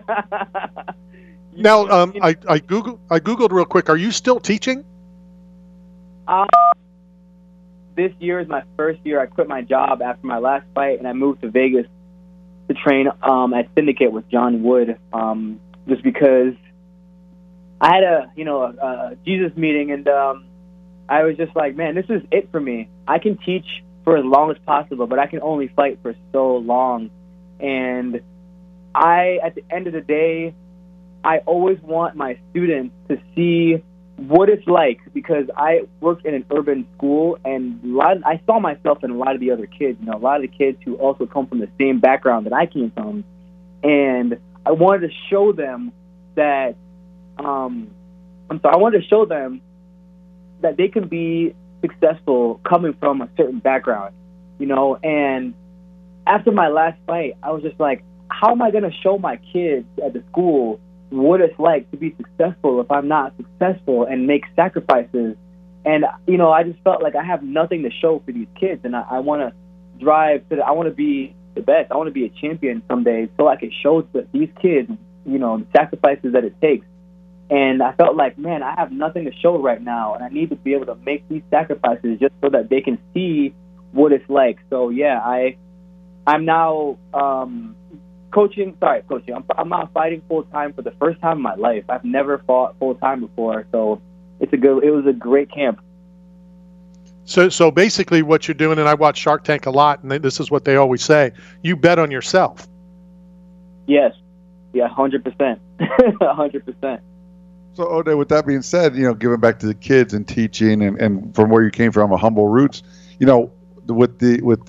Now, um, I I googled I googled real quick. Are you still teaching? Um, this year is my first year. I quit my job after my last fight, and I moved to Vegas to train um, at Syndicate with John Wood. Um, just because I had a you know a, a Jesus meeting, and um, I was just like, man, this is it for me. I can teach for as long as possible, but I can only fight for so long. And I, at the end of the day, I always want my students to see what it's like, because I worked in an urban school, and a lot of, I saw myself in a lot of the other kids, you know, a lot of the kids who also come from the same background that I came from. And I wanted to show them that, um, I'm sorry, I wanted to show them that they can be successful coming from a certain background, you know. And after my last fight, I was just like, how am I going to show my kids at the school what it's like to be successful if I'm not successful and make sacrifices? And, you know, I just felt like I have nothing to show for these kids, and I, I want to drive to the, I want to be the best. I want to be a champion someday, so I can show to these kids, you know, the sacrifices that it takes. And I felt like, man, I have nothing to show right now, and I need to be able to make these sacrifices just so that they can see what it's like. So, yeah, I, I'm now um, coaching. Sorry, coaching. I'm, I'm now fighting full time for the first time in my life. I've never fought full time before, so it's a good. It was a great camp. So, so basically, what you're doing, and I watch Shark Tank a lot, and this is what they always say: you bet on yourself. Yes, yeah, hundred percent, hundred percent. So, Ode, with that being said, you know, giving back to the kids and teaching, and, and from where you came from, a humble roots, you know, with the with the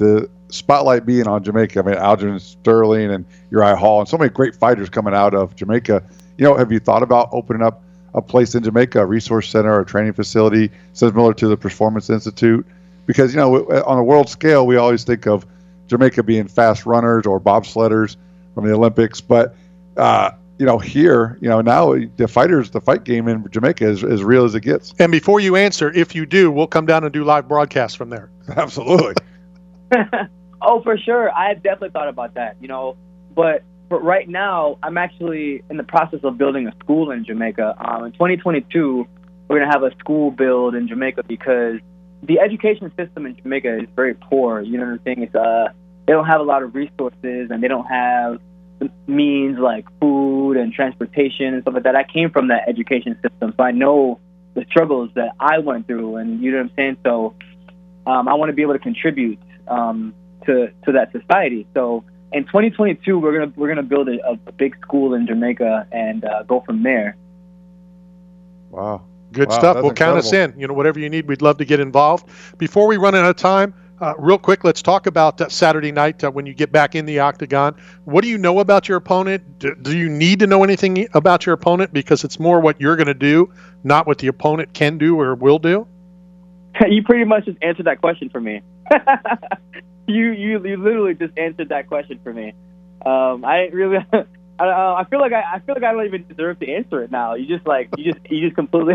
spotlight being on Jamaica. I mean, Aljamain Sterling and Uriah Hall and so many great fighters coming out of Jamaica. You know, have you thought about opening up a place in Jamaica, a resource center or a training facility similar to the Performance Institute? Because, you know, on a world scale, we always think of Jamaica being fast runners or bobsledders from the Olympics. But, uh, you know, here, you know, now the fighters, the fight game in Jamaica is as real as it gets. And before you answer, if you do, we'll come down and do live broadcasts from there. Absolutely. Oh, for sure. I have definitely thought about that, you know, but but right now I'm actually in the process of building a school in Jamaica. Um, in twenty twenty-two, we're going to have a school build in Jamaica because the education system in Jamaica is very poor. You know what I'm saying? It's, uh, they don't have a lot of resources and they don't have means like food and transportation and stuff like that. I came from that education system, so I know the struggles that I went through, and you know what I'm saying? So um, I want to be able to contribute um, to to that society. So in twenty twenty-two, we're gonna we're gonna build a, a big school in Jamaica and uh, go from there. Wow, good wow, stuff. that's Well, count us in. You know, whatever you need, we'd love to get involved. Before we run out of time, uh, real quick, let's talk about uh, Saturday night uh, when you get back in the octagon. What do you know about your opponent? Do, do you need to know anything about your opponent, because it's more what you're going to do, not what the opponent can do or will do? You pretty much just answered that question for me. you, you you literally just answered that question for me. Um, I didn't really. I, I feel like I, I feel like I don't even deserve to answer it now. You just like you just you just completely.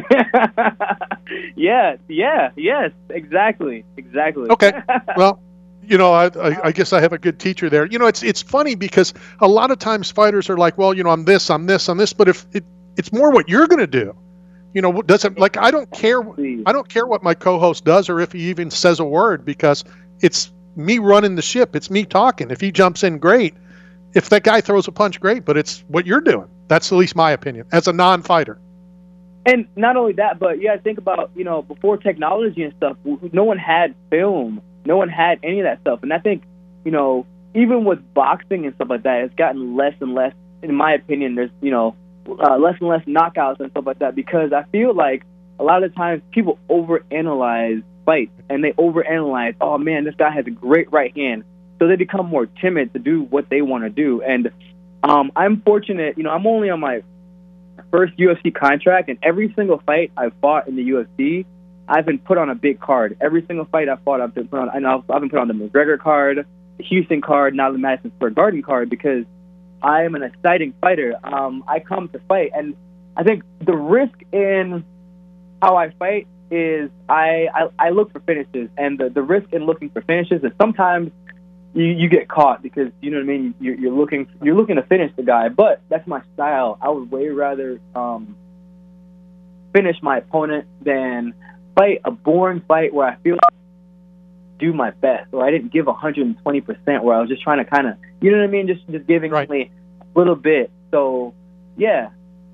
yeah, yeah, yes, exactly, exactly. Okay, well, you know, I, I, I guess I have a good teacher there. You know, it's it's funny because a lot of times fighters are like, well, you know, I'm this, I'm this, I'm this, but if it, it's more what you're going to do. You know, doesn't like I don't care. I don't care what my co-host does or if he even says a word, because it's me running the ship. It's me talking. If he jumps in, great. If that guy throws a punch, great. But it's what you're doing. That's at least my opinion as a non-fighter. And not only that, but yeah, think about, you know, before technology and stuff, no one had film. No one had any of that stuff. And I think, you know, even with boxing and stuff like that, it's gotten less and less. In my opinion, there's, you know, Uh, less and less knockouts and stuff like that, because I feel like a lot of times people overanalyze fights and they overanalyze, oh man, this guy has a great right hand, so they become more timid to do what they want to do. And um, I'm fortunate, you know, I'm only on my first U F C contract, and every single fight I've fought in the U F C, I've been put on a big card. Every single fight I've fought, I've been put on. I know I've been put on the McGregor card, the Houston card, now the Madison Square Garden card, because I am an exciting fighter. Um, I come to fight, and I think the risk in how I fight is I, I, I look for finishes, and the, the risk in looking for finishes is sometimes you, you get caught because, you know what I mean, you're, you're looking you're looking to finish the guy, but that's my style. I would way rather um, finish my opponent than fight a boring fight where I feel like do my best, or I didn't give one hundred twenty percent, where I was just trying to kind of, you know what I mean, just just giving right. only a little bit. So, yeah.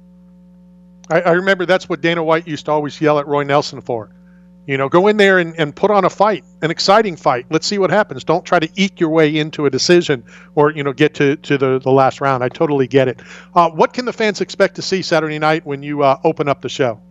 I, I remember that's what Dana White used to always yell at Roy Nelson for. You know, go in there and, and put on a fight, an exciting fight. Let's see what happens. Don't try to eke your way into a decision or, you know, get to, to the, the last round. I totally get it. Uh, what can the fans expect to see Saturday night when you uh, open up the show?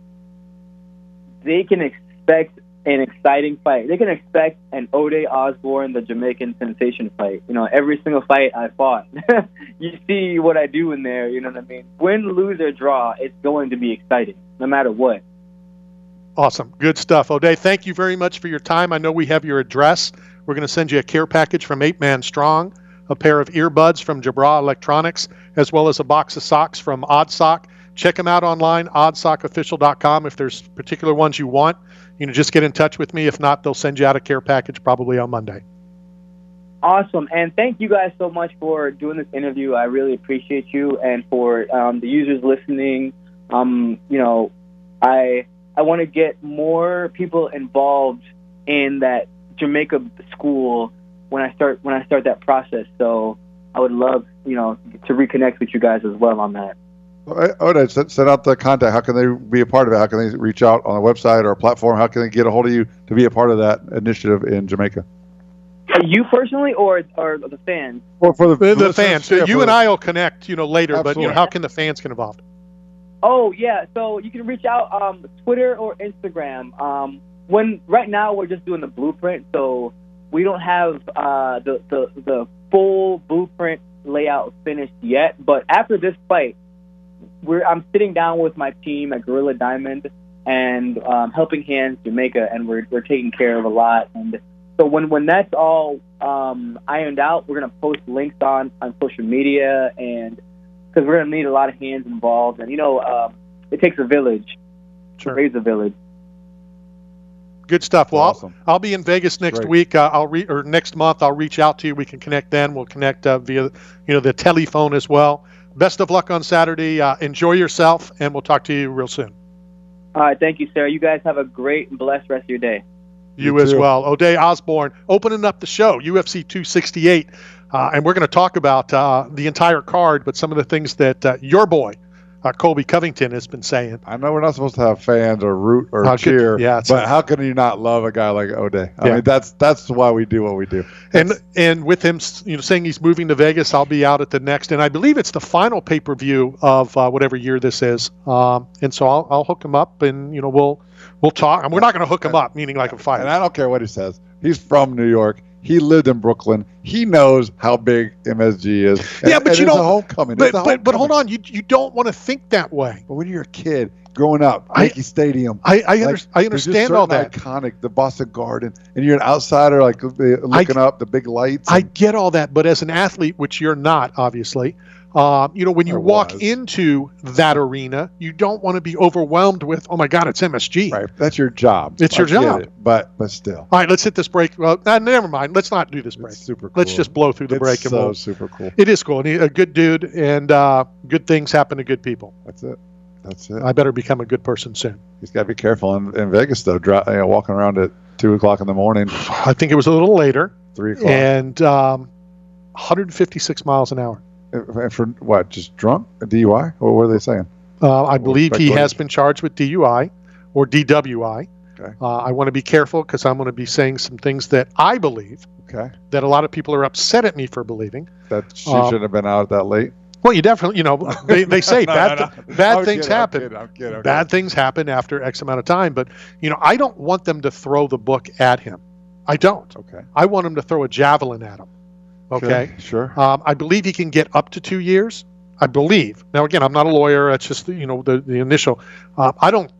They can expect an exciting fight. They can expect an Ode Osborne, the Jamaican sensation fight. You know, every single fight I fought, you see what I do in there, you know what I mean? Win, lose, or draw, it's going to be exciting, no matter what. Awesome. Good stuff. Ode, thank you very much for your time. I know we have your address. We're going to send you a care package from Eight Man Strong, a pair of earbuds from Jabra Electronics, as well as a box of socks from OddSock. Check them out online, odd sock official dot com. If there's particular ones you want, you know, just get in touch with me. If not, they'll send you out a care package probably on Monday. Awesome. And thank you guys so much for doing this interview. I really appreciate you, and for um, the users listening. Um, you know, I I want to get more people involved in that Jamaica school when I start when I start that process. So I would love, you know, to reconnect with you guys as well on that. Ode, send, send out the contact. How can they be a part of it? How can they reach out on a website or a platform? How can they get a hold of you to be a part of that initiative in Jamaica? You personally, or or the fans? Well, for the, the, the listeners, fans. yeah, you and I will connect, you know, later. Absolutely. But you know, how can the fans get involved? Oh yeah, so you can reach out um, Twitter or Instagram. Um, when right now we're just doing the blueprint, so we don't have uh, the, the the full blueprint layout finished yet. But after this fight, we're I'm sitting down with my team at Gorilla Diamond and um, Helping Hands Jamaica, and we're we're taking care of a lot. And so when when that's all um, ironed out, we're gonna post links on on social media, and because we're gonna need a lot of hands involved. And you know, um, it takes a village sure. to raise a village. Good stuff. Well, awesome. I'll, I'll be in Vegas next Great. week. Uh, I'll re- or next month. I'll reach out to you. We can connect then. We'll connect uh, via, you know, the telephone as well. Best of luck on Saturday. Uh, enjoy yourself, and we'll talk to you real soon. All right, thank you, Sarah. You guys have a great and blessed rest of your day. You, You as too. well. O'Day Osborne opening up the show, U F C two sixty-eight, uh, and we're going to talk about uh, the entire card, but some of the things that uh, your boy, uh, Colby Covington, has been saying. I know we're not supposed to have fans or root or How could- cheer, yeah, it's but a- how can you not love a guy like O'Day? I Yeah. mean, that's that's why we do what we do. And and with him, you know, saying he's moving to Vegas, I'll be out at the next, and I believe it's the final pay per view of uh, whatever year this is. Um, and so I'll I'll hook him up, and you know we'll we'll talk. And we're not going to hook him up, meaning like a fight. And I don't care what he says. He's from New York. He lived in Brooklyn. He knows how big M S G is. And, Yeah, but and you it's don't- a homecoming. But It's a but, but homecoming. hold on, you you don't want to think that way. But when you're a kid growing up, I- Yankee Stadium, I I, under, like, I there's just understand all certain that. iconic, the Boston Garden, and you're an outsider, like looking up the big lights. I and- get all that, but as an athlete, which you're not, obviously, um, you know, when you I walk was. into that arena, you don't want to be overwhelmed with, oh my God, it's M S G. right, that's your job. It's your I get job. it, but but still, All right, let's hit this break. Well, uh, never mind. Let's not do this break. it's super cool. Let's just blow through the it's break. And so we'll, super cool. it is cool. And he, a good dude, and uh, good things happen to good people. That's it. That's it. I better become a good person soon. He's got to be careful in, in Vegas though. Dri- you know, walking around at two o'clock in the morning, I think it was a little later, three o'clock, and um, one hundred fifty-six miles an hour. and for what? Just drunk, a D U I, or what are they saying? Uh, I believe he respect has what- been charged with D U I or D W I. Okay. Uh, I want to be careful because I'm going to be saying some things that I believe Okay, that a lot of people are upset at me for believing. that she Um, shouldn't have been out that late. Well, you definitely, you know, they, they say No, bad no, th- no. bad I'm things kidding, I'm happen. kidding, I'm kidding, I'm Bad things happen after X amount of time. But, you know, I don't want them to throw the book at him. I don't. Okay. I want them to throw a javelin at him. Okay. Sure. sure. Um, I believe he can get up to two years. I believe. Now, again, I'm not a lawyer. It's just, you know, the, the initial. Uh, I don't.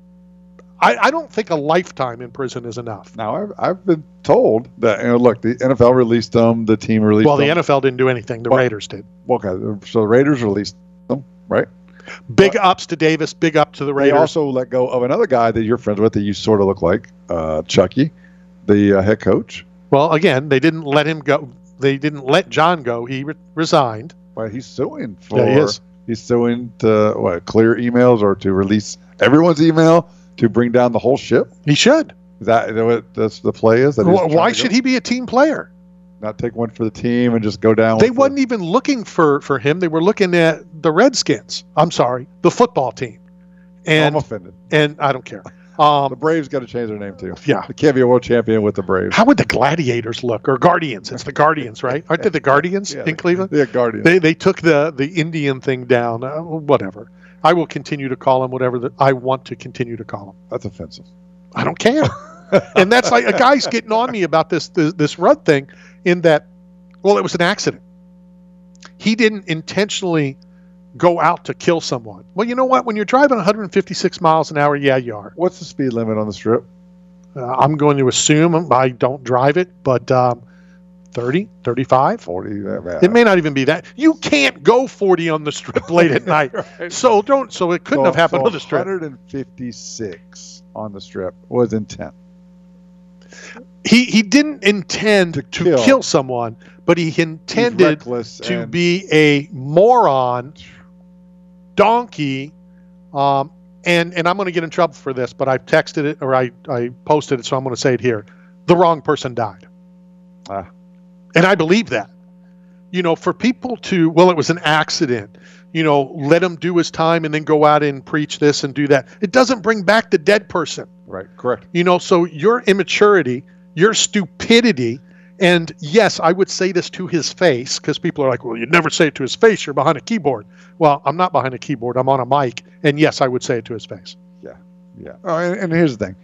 I, I don't think a lifetime in prison is enough. Now I've, I've been told that, you know, look, the N F L released them, the team released Well, them. the N F L didn't do anything. The Well, Raiders did. Okay, so the Raiders released them, right? Big ups to Davis. Big up to the They Raiders. also let go of another guy that you're friends with that you sort of look like, uh, Chucky, the uh, head coach. Well, again, they didn't let him go. They didn't let John go. He re- resigned. Well, he's suing for. Yeah, he is. He's suing to what, clear emails or to release everyone's email to bring down the whole ship. He should. Is that what that's the play is? That he's Wh- trying Why to go- should he be a team player? not take one for the team and just go down? They with wasn't even looking for, for him. They were looking at the Redskins. I'm sorry, the football team. The, And I'm offended. and I don't care. Um, The Braves got to change their name too. Yeah. They can't be a world champion with the Braves. how would the Gladiators look or Guardians? It's the Guardians, right? Aren't they the Guardians Yeah, in Cleveland? Yeah, Guardians. They they took the the Indian thing down. Uh, whatever. I will continue to call him whatever that I want to continue to call him. That's offensive. I don't care. And that's like a guy's getting on me about this, this this Rudd thing. In that, well, it was an accident. He didn't intentionally go out to kill someone. Well, you know what? When you're driving one hundred fifty-six miles an hour, yeah, you are. What's the speed limit on the strip? Uh, I'm going to assume I don't drive it, but um, thirty, thirty-five. forty. Uh, It may not even be that. You can't go forty on the strip late at night. Right. So don't. So it couldn't So- have happened so on the strip. one fifty-six on the strip was intent. He he didn't intend to, kill. kill. someone, but he intended reckless to and- be a moron, donkey, um, and and I'm going to get in trouble for this, but I've texted it or I I posted it, so I'm going to say it here. The wrong person died, Ah. and I believe that. You know, for people to well, it was an accident. You know, let him do his time and then go out and preach this and do that. It doesn't bring back the dead person. Right. Correct. You know, so your immaturity, your stupidity, and yes, I would say this to his face because people are like, well, you'd never say it to his face. You're behind a keyboard. Well, I'm not behind a keyboard. I'm on a mic. And yes, I would say it to his face. Yeah. Yeah. Oh, and, and here's the thing.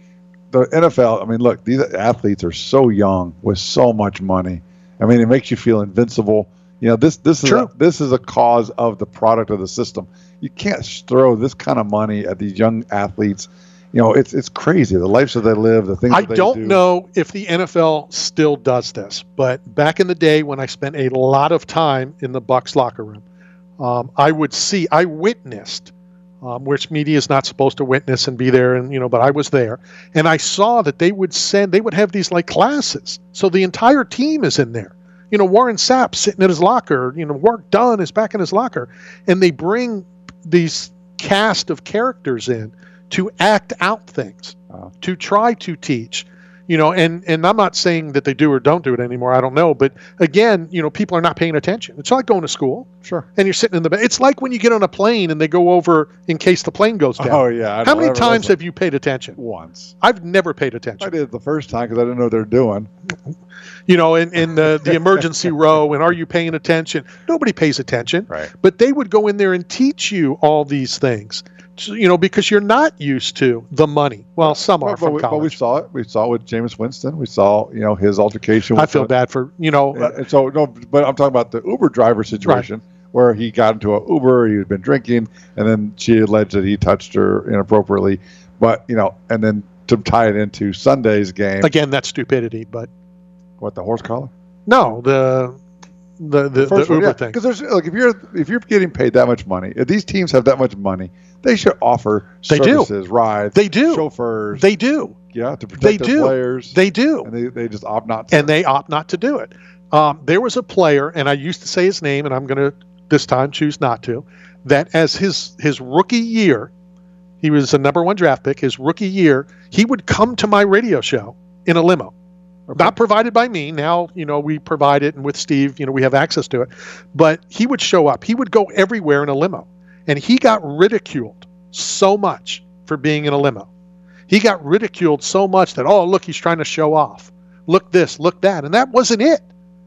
the N F L, I mean, look, these athletes are so young with so much money. I mean, it makes you feel invincible. You know, this this is a, this is a cause of the product of the system. You can't throw this kind of money at these young athletes. You know, it's it's crazy, the lives that they live, the things I that they don't do. know if the N F L still does this, but back in the day when I spent a lot of time in the Bucs locker room, um, I would see, I witnessed, um, which media is not supposed to witness and be there, and you know, but I was there, and I saw that they would send, they would have these like classes, so the entire team is in there. You know, Warren Sapp sitting in his locker, you know, Work Done is back in his locker, and they bring these cast of characters in to act out things, uh, to try to teach, you know, and, and I'm not saying that they do or don't do it anymore. I don't know. But again, you know, people are not paying attention. It's like going to school. Sure. And you're sitting in the bed. It's like when you get on a plane and they go over in case the plane goes down. Oh, yeah. I How know, many I times listen. have you paid attention? Once. I've never paid attention. I did it the first time because I didn't know what they were doing. You know, in, in the, the emergency row, and are you paying attention? Nobody pays attention. Right. But they would go in there and teach you all these things, so, you know, because you're not used to the money. Well, some are But, from we, college. but we saw it. We saw it with Jameis Winston. We saw, you know, his altercation. With I feel the, bad for, you know. And, and so, no, but I'm talking about the Uber driver situation where he got into an Uber, he had been drinking, and then she alleged that he touched her inappropriately. But, you know, and then to tie it into Sunday's game. Again, that's stupidity, but. What, the horse collar? No, the the the, the, First the one, Uber yeah. thing. Because there's like if you're if you're getting paid that much money, if these teams have that much money, they should offer They do. services, rides, They do. chauffeurs. They do. Yeah, to protect They their do. players. They do. And they, they just opt not to. And they opt not to do it. Um, there was a player, and I used to say his name, and I'm going to this time choose not to, that as his his rookie year, he was a number one draft pick, his rookie year, he would come to my radio show in a limo. Okay. Not provided by me. Now, you know, we provide it, and with Steve, you know, we have access to it. But he would show up. He would go everywhere in a limo. And he got ridiculed so much for being in a limo. He got ridiculed so much that, oh, look, he's trying to show off. Look this, look that. And that wasn't it.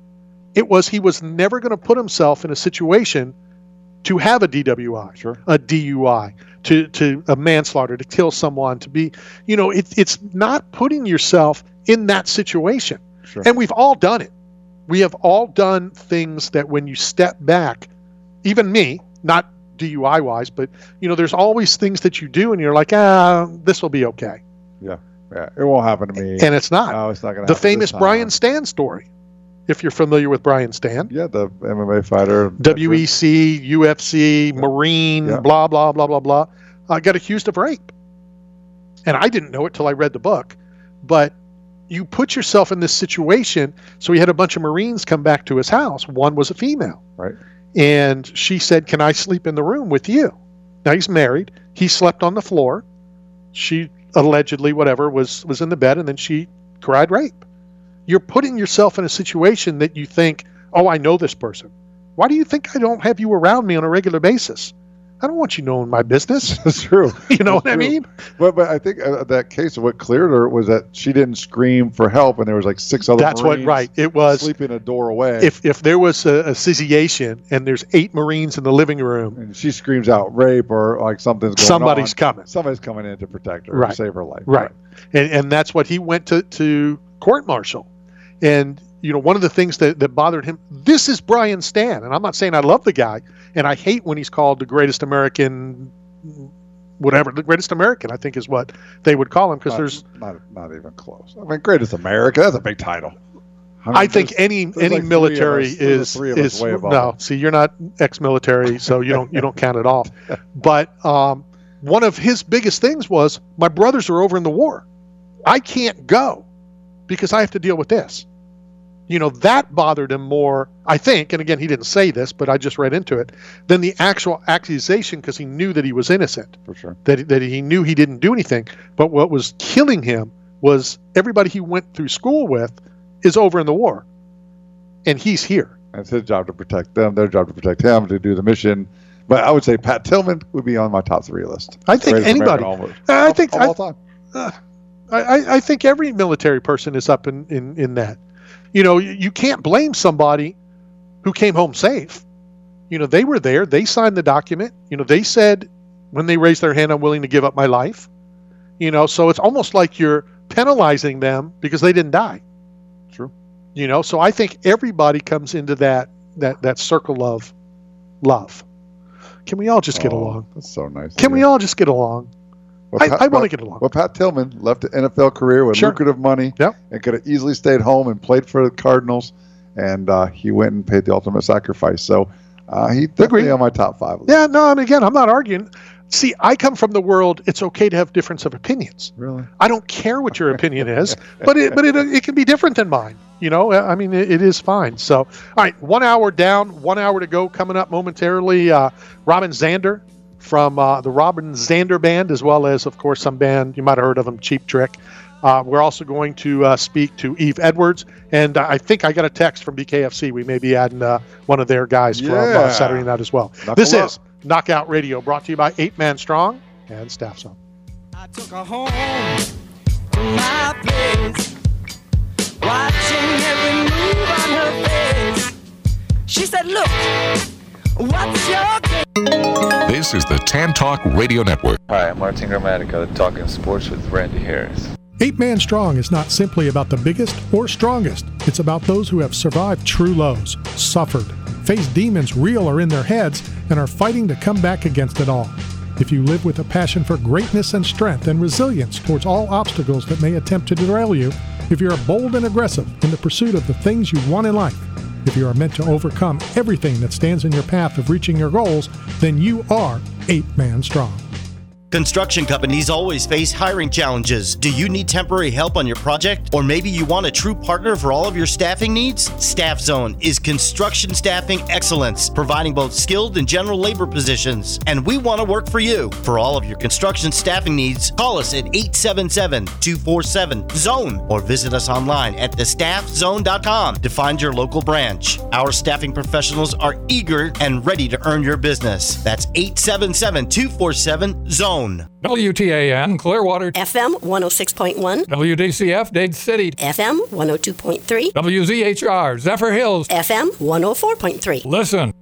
It was he was never going to put himself in a situation to have a D W I, sure. a D U I, to, to a manslaughter, to kill someone, to be, you know, it, it's not putting yourself in that situation. Sure. And we've all done it. We have all done things that when you step back, even me, not D U I wise, but you know, there's always things that you do and you're like, ah, this will be okay. Yeah. Yeah. It won't happen to me. And it's not. No, it's not going to The happen. famous this time. Brian Stan story. If you're familiar with Brian Stan. Yeah, the M M A fighter. W E C, U F C, Marine, Yeah. blah, blah, blah, blah, blah. I got accused of rape. And I didn't know it till I read the book. But you put yourself in this situation. So he had a bunch of Marines come back to his house. One was a female. Right. And she said, can I sleep in the room with you? Now he's married. He slept on the floor. She allegedly, whatever, was, was in the bed, and then she cried rape. You're putting yourself in a situation that you think, oh, I know this person. Why do you think I don't have you around me on a regular basis? I don't want you knowing my business. That's true. You know That's what I true. mean? But but I think uh, that case, what cleared her was that she didn't scream for help, and there was like six other That's what, Marines right. It was sleeping a door away. If if there was a, a situation and there's eight Marines in the living room, and she screams out rape or like something's going somebody's on, coming. Somebody's coming in to protect her, Right. to save her life. Right. And and that's what he went to, to court martial. And, you know, one of the things that, that bothered him, this is Brian Stan. And I'm not saying I love the guy, and I hate when he's called the greatest American, whatever, the greatest American, I think is what they would call him, because Not- there's, not not even close. I mean, greatest America, that's a big title. I, mean, I think there's- any there's any like three of military us- there's is three of us is way above no. it. See, you're not ex-military, so you don't you don't count it off. But um, one of his biggest things was, my brothers are over in the war. I can't go because I have to deal with this. You know, that bothered him more, I think, and again, he didn't say this, but I just read into it, than the actual accusation, because he knew that he was innocent. For sure. That, that he knew he didn't do anything. But what was killing him was everybody he went through school with is over in the war. And he's here. It's his job to protect them, their job to protect him, to do the mission. But I would say Pat Tillman would be on my top three list. I think Greatest anybody. American almost. I Of- think of I, all time. uh, I, I- I think every military person is up in, in, in that. You know, you, you can't blame somebody who came home safe. You know, they were there. They signed the document. You know, they said when they raised their hand, I'm willing to give up my life. You know, so it's almost like you're penalizing them because they didn't die. True. You know, so I think everybody comes into that that that circle of love. Can we all just get Oh, along? That's so nice. Can we all just get along? Well, I, Pat- I want to well- get along. Well, Pat Tillman left an N F L career with Sure. lucrative money Yep. and could have easily stayed home and played for the Cardinals, and uh, he went and paid the ultimate sacrifice. So uh, he definitely Agreed. on my top five. Yeah, no, and again, I'm not arguing. See, I come from the world, it's okay to have difference of opinions. Really? I don't care what your opinion is, but it but it, it can be different than mine. You know, I mean, it, it is fine. So, all right, one hour down, one hour to go. Coming up momentarily, uh, Robin Zander from uh, the Robin Zander Band, as well as, of course, some band, you might have heard of them, Cheap Trick. Uh, we're also going to uh, speak to Eve Edwards, and I think I got a text from B K F C. We may be adding uh, one of their guys from uh, Yeah. Saturday night as well. Knuckle this up. is Knockout Radio, brought to you by Eight Man Strong and Staff Zone. I took her home to my place, watching every move on her face. She said, look, what's your game? This is the Tan Talk Radio Network. Hi, I'm Martin Gramatica, talking sports with Randy Harris. Eight Man Strong is not simply about the biggest or strongest. It's about those who have survived true lows, suffered, faced demons real or in their heads, and are fighting to come back against it all. If you live with a passion for greatness and strength and resilience towards all obstacles that may attempt to derail you, if you are bold and aggressive in the pursuit of the things you want in life, if you are meant to overcome everything that stands in your path of reaching your goals, then you are Eight Man Strong. Construction companies always face hiring challenges. Do you need temporary help on your project? Or maybe you want a true partner for all of your staffing needs? Staff Zone is construction staffing excellence, providing both skilled and general labor positions. And we want to work for you. For all of your construction staffing needs, call us at eight seven seven, two four seven, zone or visit us online at the staff zone dot com to find your local branch. Our staffing professionals are eager and ready to earn your business. That's eight seven seven, two four seven, zone. W T A N Clearwater, F M one oh six point one, W D C F Dade City, F M one oh two point three, W Z H R Zephyr Hills, F M one oh four point three. Listen,